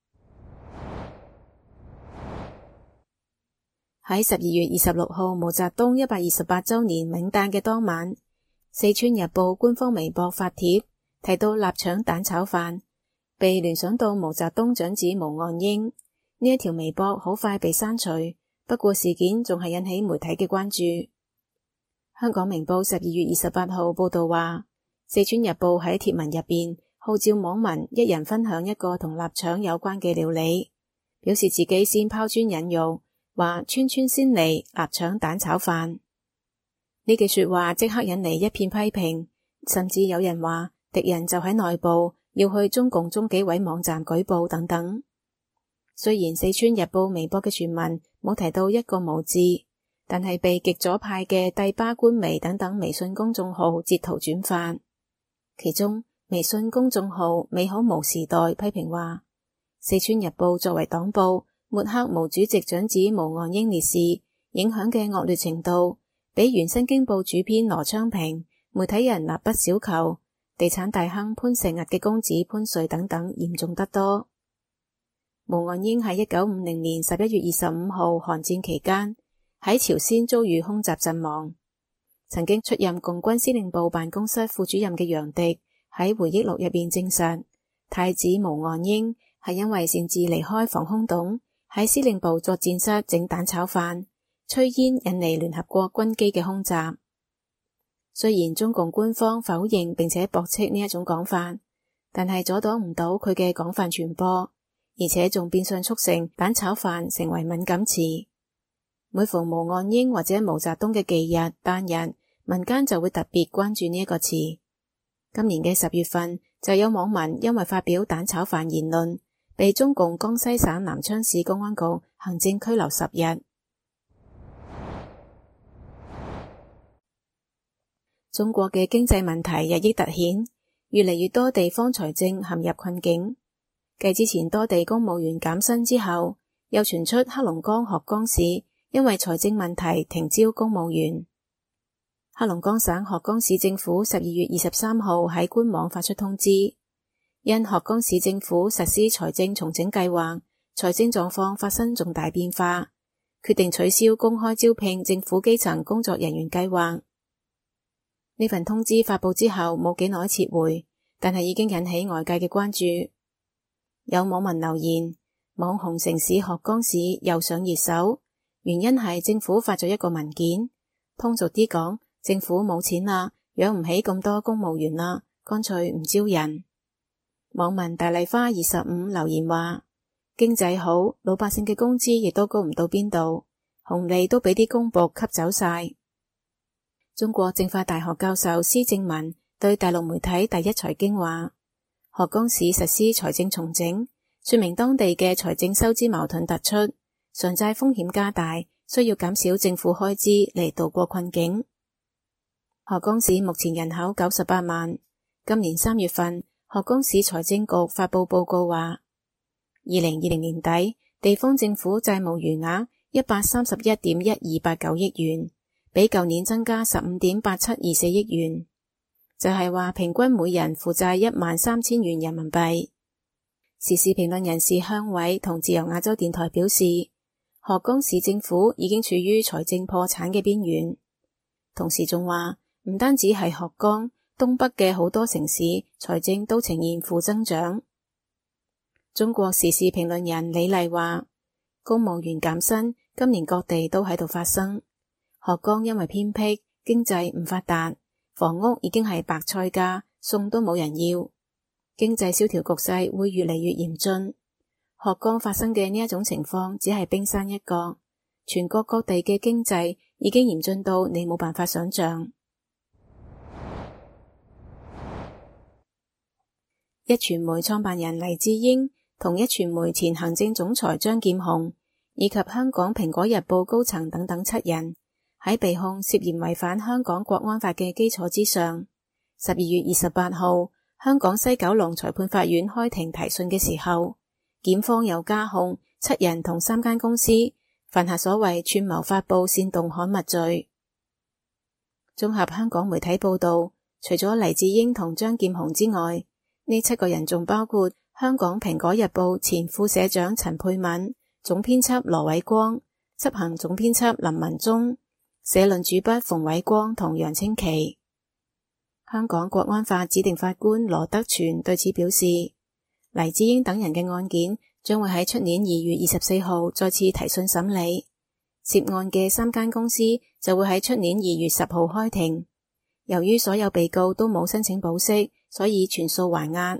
喺12月26號毛澤東128週年冥誕嘅當晚，四川日報官方微博發帖提到臘腸蛋炒飯，被聯想到毛澤東長子毛岸英。呢一條微博好快被刪除，不過事件仲係引起媒體嘅關注。香港明報12月28號報道話，四川日報喺帖文入邊號召網民一人分享一個同臘腸有關嘅料理，表示自己先拋磚引玉，話川川鮮嚟臘腸蛋炒飯。呢句說話即刻引嚟一片批評，甚至有人話敵人就喺內部，要去中共中紀委網站舉報等等。雖然四川日報微博嘅全文冇提到一個無字，但係被極左派嘅帝吧官微等等微信公眾號截圖轉發。其中微信公眾號美好毛時代批評話，四川日報作為黨報，抹黑毛主席長子毛岸英烈士影響嘅惡劣程度，比原新京報主編羅昌平、媒體人蠟筆小球、地產大亨潘石屹嘅公子潘瑞等等嚴重得多。毛岸英喺1950年11月25號韓戰期間喺朝鮮遭遇空襲陣亡。曾經出任共軍司令部辦公室副主任嘅楊迪喺回憶錄入邊證實，太子毛岸英係因為擅自離開防空洞，喺司令部作戰室整蛋炒飯，炊煙引嚟聯合國軍機嘅空襲。雖然中共官方否認並且駁斥呢一種講法，但係阻擋唔到佢嘅廣泛傳播，而且仲變相促成蛋炒飯成為敏感詞。每逢毛岸英或者毛澤東嘅忌日誕日，民間就會特別關注呢一個詞。今年嘅10月份就有網民因為發表蛋炒飯言論， 被中共江西省南昌市公安局行政拘留10日。中國嘅經濟問題日益突顯，越嚟越多地方財政陷入困境。繼之前多地公務員減薪之後，又傳出黑龍江鶴崗市因為財政問題停招公務員。黑龍江省鶴崗市政府12月23號喺官網發出通知，因鶴崗市政府實施財政重整計劃，財政狀況發生重大變化，決定取消公開招聘政府基層工作人員計劃。呢份通知發佈之後冇幾耐撤回，但係已經引起外界嘅關注。有網民留言，網紅城市鶴崗市又上熱搜，原因係政府發咗一個文件，通俗啲講，政府冇錢啦，養唔起咁多公務員啦，乾脆唔招人。網民大麗花25留言話，經濟好，老百姓嘅工資亦都高唔到邊度，紅利都俾啲公僕吸走晒。中國政法大學教授施正文對大陸媒體第一財經話，鶴崗市實施財政重整，說明當地嘅財政收支矛盾突出，償債風險加大，需要減少政府開支嚟渡過困境。鶴崗市目前人口98萬，今年3月份，鶴崗市財政局發佈報告話，2020年底地方政府債務餘額131.1289億元，比舊年增加15.8724億元，就係話平均每人負債13000元人民幣。時事評論人士向偉同自由亞洲電台表示，鶴崗市政府已經處於財政破產嘅邊緣，同時仲話唔單止係鶴崗，東北嘅好多城市財政都呈現負增長。中國時事評論人李麗話，公務員減薪今年各地都喺度發生。鶴崗因為偏僻，經濟唔發達，房屋已經係白菜價，送都冇人要，經濟蕭條局勢會越嚟越嚴峻。鶴崗發生嘅呢一種情況只係冰山一角，全國各地嘅經濟已經嚴峻到你冇辦法想象。壹傳媒創辦人黎智英同壹傳媒前行政總裁張劍虹以及香港蘋果日報高層等等7人，喺被控涉嫌違反香港國安法嘅基礎之上，12月28號，香港西九龍裁判法院開庭提訊嘅時候，檢方又加控7人同3間公司犯下所謂串謀發布煽動刊物罪。綜合香港媒體報道，除咗黎智英同張劍虹之外，呢7個人仲包括香港蘋果日報前副社長陳佩敏、總編輯羅偉光、執行總編輯林文忠、社論主筆馮偉光同楊清奇。香港國安法指定法官羅德全對此表示，黎智英等人嘅案件將會喺出年2月24號再次提訊審理，涉案嘅3間公司就會喺出年2月10號開庭。由於所有被告都冇申請保釋，所以全數還押。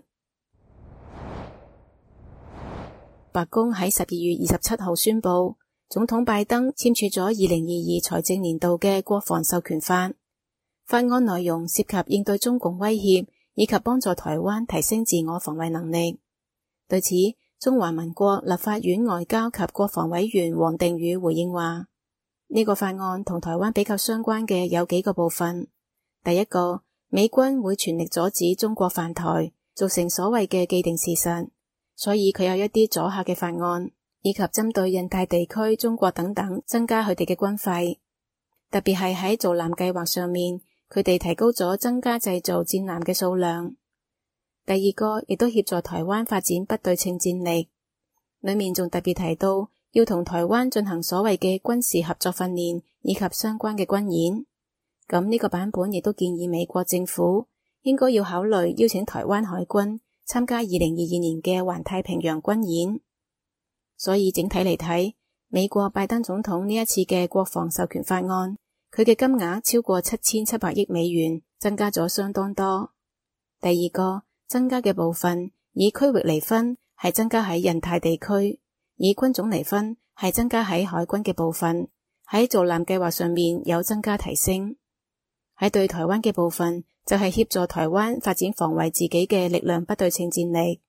白宮喺12月27號宣布，總統拜登簽署咗2022財政年度嘅國防授權法，法案內容涉及應對中共威脅以及幫助台灣提升自我防衛能力。對此，中華民國立法院外交及國防委員王定宇回應話，呢個法案同台灣比較相關嘅有幾個部分。第一個，美軍會全力阻止中國犯台，造成所謂嘅既定事實，所以佢有一啲阻嚇嘅法案，以及針對印太地區、中國等等增加佢哋嘅軍費，特別係喺造艦計劃上面，佢哋提高咗增加製造戰艦嘅數量。第二個，亦都協助台灣發展不對稱戰力，裏面仲特別提到要同台灣進行所謂嘅軍事合作訓練以及相關嘅軍演。咁呢個版本亦都建議美國政府應該要考慮邀請台灣海軍參加2022年嘅環太平洋軍演。所以整體嚟睇，美國拜登總統呢一次嘅國防授權法案，佢嘅金額超過7700億美元，增加咗相當多。第二個增加嘅部分，以區域嚟分係增加喺印太地區，以軍種嚟分係增加喺海軍嘅部分，喺造艦計劃上面有增加提升。喺對台灣嘅部分就係協助台灣發展防衛自己嘅力量不對稱戰力，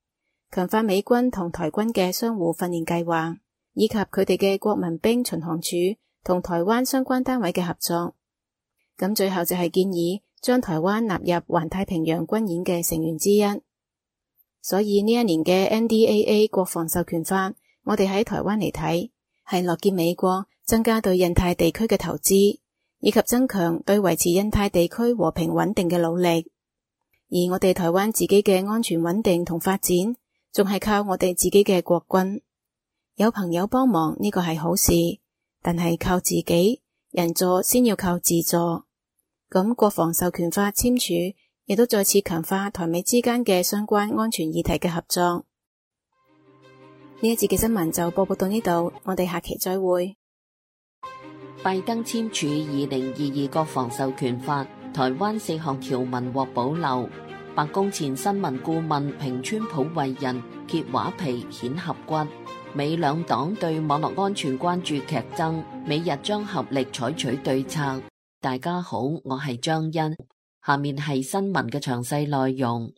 強化美軍同台軍嘅相互訓練計劃，以及佢哋嘅國民兵巡航處同台灣相關單位嘅合作。咁最後就係建議將台灣納入環太平洋軍演嘅成員之一。所以呢一年嘅 NDAA 國防授權法，我哋喺台灣嚟睇，係樂見美國增加對印太地區嘅投資，以及增強對維持印太地區和平穩定嘅努力。而我哋台灣自己嘅安全穩定同發展，仲係靠我哋自己嘅國軍。有朋友幫忙呢個係好事，但係靠自己，人助先要靠自助。咁國防授權法簽署，亦都再次強化台美之間嘅相關安全議題嘅合作。呢一節嘅新聞就播報到呢度，我哋下期再會。 拜登簽署2022國防授權法，台灣4項條文獲保留。白宮前新聞顧問評川普為人揭畫皮顯合骨。美兩黨對網絡安全關注劇增，美日將合力採取對策。大家好，我係張欣，下面係新聞嘅詳細內容。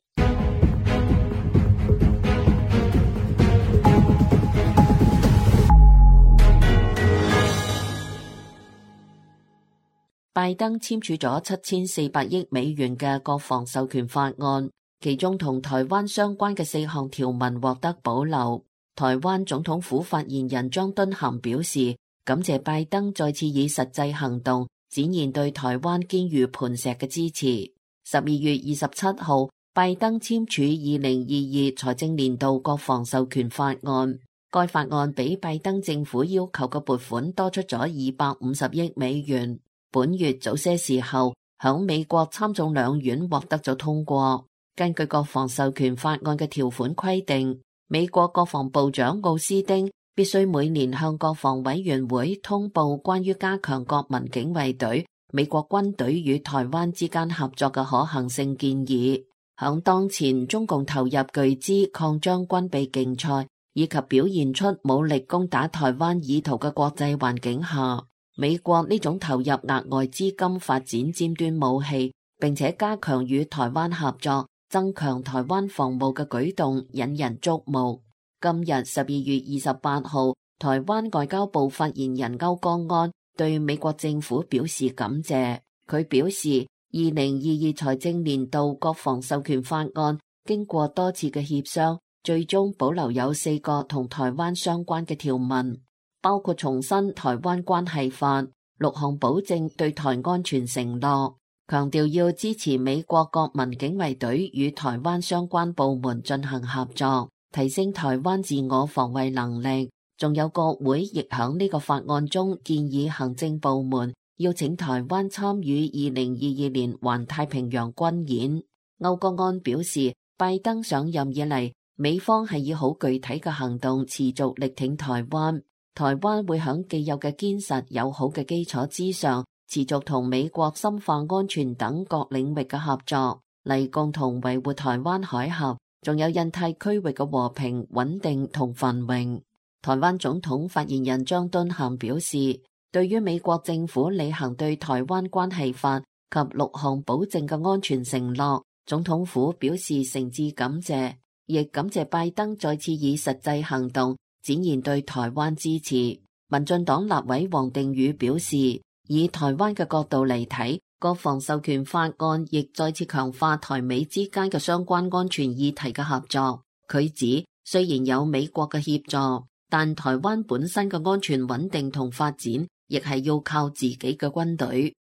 拜登簽署咗7400億美元嘅國防授權法案，其中同台灣相關嘅4項條文獲得保留。台灣總統府發言人張敦涵表示，感謝拜登再次以實際行動展現對台灣堅如磐石嘅支持。12月27號，拜登簽署2022財政年度國防授權法案，該法案比拜登政府要求嘅撥款多出咗250億美元。本月早些時候，響美國參眾兩院獲得咗通過。根據國防授權法案嘅條款規定，美國國防部長奧斯汀必須每年向國防委員會通報關於加強國民警衛隊、美國軍隊與台灣之間合作嘅可行性建議。響當前中共投入巨資擴張軍備競賽以及表現出武力攻打台灣意圖嘅國際環境下，美國呢種投入額外資金發展尖端武器，並且加強與台灣合作、增強台灣防務嘅舉動引人矚目。今日12月28號，台灣外交部發言人歐江安對美國政府表示感謝。佢表示，2022財政年度國防授權法案經過多次嘅協商，最終保留有4個同台灣相關嘅條文，包括重申台灣關係法、6項保證對台安全承諾，強調要支持美國國民警衛隊與台灣相關部門進行合作，提升台灣自我防衛能力。仲有國會亦響呢個法案中建議行政部門邀請台灣參與2022年環太平洋軍演。歐江安表示，拜登上任以嚟，美方係以好具體嘅行動持續力挺台灣。台灣會響既有嘅堅實友好嘅基礎之上，持續同美國深化安全等各領域嘅合作，嚟共同維護台灣海峽，仲有印太區域嘅和平穩定同繁榮。台灣總統發言人張敦涵表示，對於美國政府履行對台灣關係法及6項保證嘅安全承諾，總統府表示誠摯感謝，亦感謝拜登再次以實際行動展現對台灣支持。民進黨立委王定宇表示，以台灣嘅角度嚟睇，國防授權法案亦再次強化台美之間嘅相關安全議題嘅合作。佢指，雖然有美國嘅協助，但台灣本身嘅安全穩定同發展，亦係要靠自己嘅軍隊。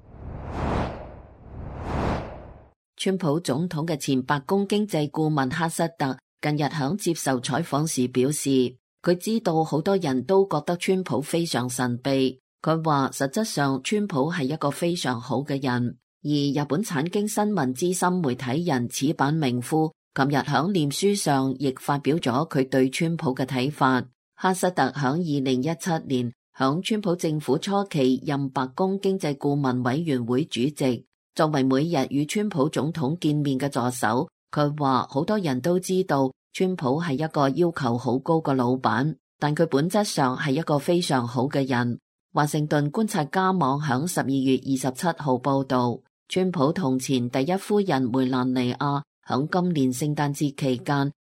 川普總統嘅前白宮經濟顧問哈瑟特近日響接受採訪時表示，佢知道好多人都覺得川普非常神秘。佢話實質上川普係一個非常好嘅人。而日本產經新聞資深媒體人矢板明夫琴日響臉書上亦發表咗佢對川普嘅睇法。哈瑟特響2017年響川普政府初期任白宮經濟顧問委員會主席，作為每日與川普總統見面嘅助手。佢話好多人都知道川普係一個要求好高嘅老闆，但佢本質上係一個非常好嘅人。華盛頓觀察家網響12月27號報道，川普同前第一夫人梅蘭妮亞響今年聖誕節期間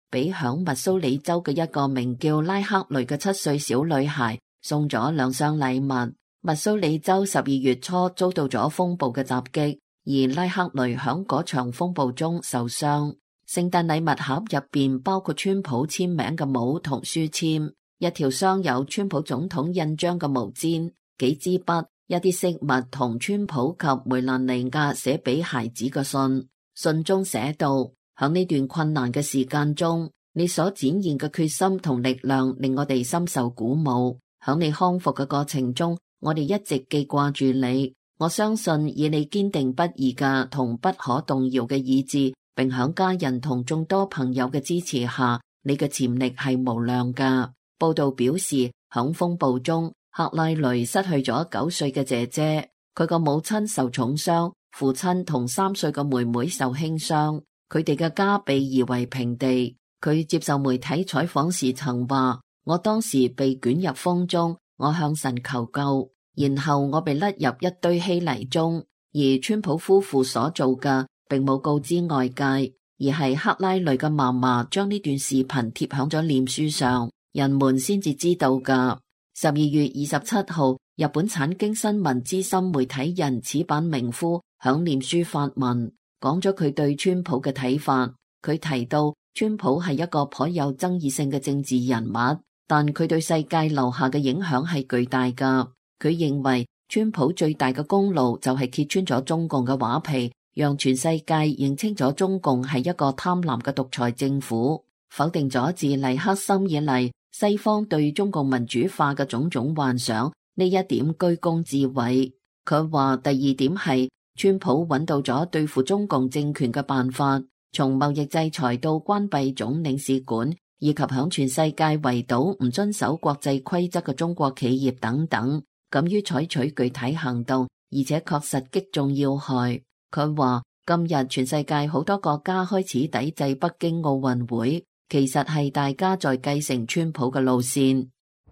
俾響密蘇里州嘅一個名叫拉克雷嘅7歲小女孩送咗2箱禮物。密蘇里州12月初遭到咗風暴嘅襲擊，而拉克雷響嗰場風暴中受傷。聖誕禮物盒入邊包括川普簽名嘅帽同書籤，一條箱有川普總統印章嘅毛氈，幾支筆，一啲飾物同川普及梅蘭妮亞寫俾孩子嘅信。信中寫道：響呢段困難嘅時間中，你所展現嘅決心同力量令我哋深受鼓舞。響你康復嘅過程中，我哋一直記掛住你。我相信以你堅定不移嘅同不可動搖嘅意志，並響家人同眾多朋友嘅支持下，你嘅潛力係無量㗎。報道表示，響風暴中，克拉雷失去咗9歲嘅姐姐，佢個母親受重傷，父親同3歲嘅妹妹受輕傷，佢哋嘅家被夷為平地。佢接受媒體採訪時曾話：我當時被捲入風中，我向神求救，然後我被甩入一堆稀泥中。而川普夫婦所做嘅並冇告知外界，而係克拉雷嘅媽媽將呢段視頻貼響咗臉書上，人們先至知道㗎。12月27號，日本產經新聞資深媒體人矢板明夫響臉書發文，講咗佢對川普嘅睇法。佢提到川普係一個頗有爭議性嘅政治人物，但佢對世界留下嘅影響係巨大㗎。佢認為川普最大嘅功勞就係揭穿咗中共嘅畫皮，讓全世界認清咗中共係一個貪婪嘅獨裁政府，否定咗自尼克森以嚟西方對中共民主化嘅種種幻想，呢一點居功至偉。佢話第二點係川普揾到咗對付中共政權嘅辦法，從貿易制裁到關閉總領事館，以及響全世界圍堵唔遵守國際規則嘅中國企業等等，敢於採取具體行動，而且確實擊中要害。佢話今日全世界好多國家開始抵制北京奧運會，其實係大家在繼承川普嘅路線。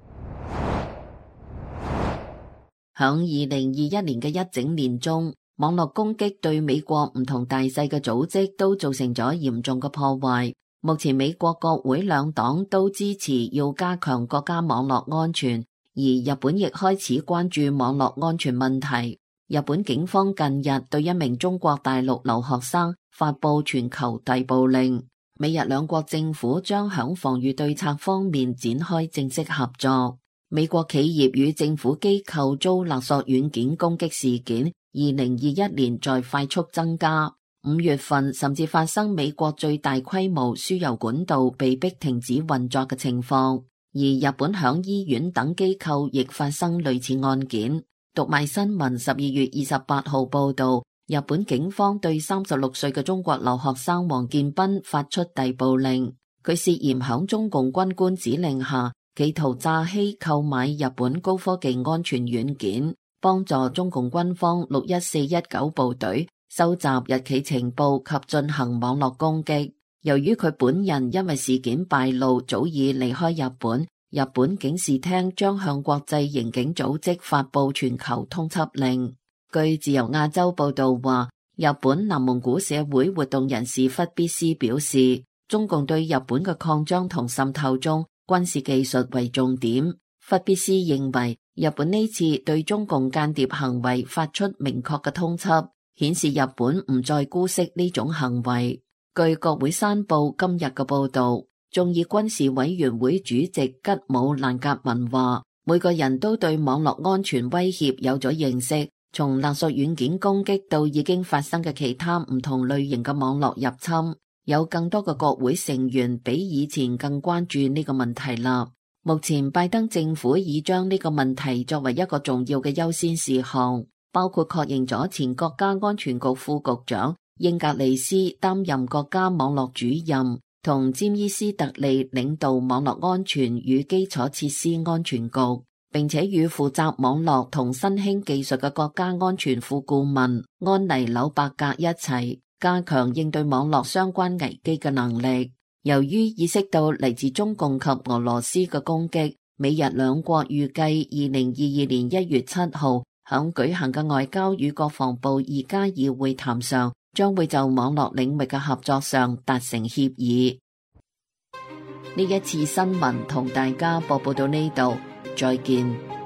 響2021年嘅一整年中，網絡攻擊對美國唔同大細嘅組織都造成咗嚴重嘅破壞。目前美國國會兩黨都支持要加強國家網絡安全，而日本亦開始關注網絡安全問題。日本警方近日對一名中國大陸留學生發佈全球逮捕令，美日兩國政府將響防禦對策方面展開正式合作。美國企業與政府機構遭勒索軟件攻擊事件2021年在快速增加，5月份甚至發生美國最大規模輸油管道被迫停止運作嘅情況，而日本響醫院等機構亦發生類似案件。讀賣新聞12月28號報道，日本警方對36歲嘅中國留學生王建斌發出逮捕令，佢涉嫌響中共軍官指令下企圖詐欺購買日本高科技安全軟件，幫助中共軍方61419部隊收集日企情報及進行網絡攻擊。由於佢本人因為事件敗露早已離開日本，日本警視廳將向國際刑警組織發佈全球通緝令。據自由亞洲報道話，日本南蒙古社會活動人士忽必斯表示，中共對日本嘅擴張同滲透中，軍事技術為重點。忽必斯認為，日本呢次對中共間諜行為發出明確嘅通緝，顯示日本唔再姑息呢種行為。據國會山報今日嘅報道，眾議軍事委員會主席吉姆蘭格文話，每個人都對網絡安全威脅有咗認識，從勒索軟件攻擊到已經發生嘅其他唔同類型嘅網絡入侵，有更多嘅國會成員比以前更關注呢個問題啦。目前拜登政府已將呢個問題作為一個重要嘅優先事項，包括確認咗前國家安全局副局長英格利斯擔任國家網絡主任，同詹伊斯特利領導網絡安全與基礎設施安全局，並且與負責網絡同新興技術嘅國家安全副顧問安妮紐伯格一齊加強應對網絡相關危機嘅能力。由於意識到嚟自中共及俄羅斯嘅攻擊，美日兩國預計2022年1月7號響舉行嘅外交與國防部2加2會談上，將會就網絡領域嘅合作上達成協議。 呢一次新聞同大家播報到呢度，再見。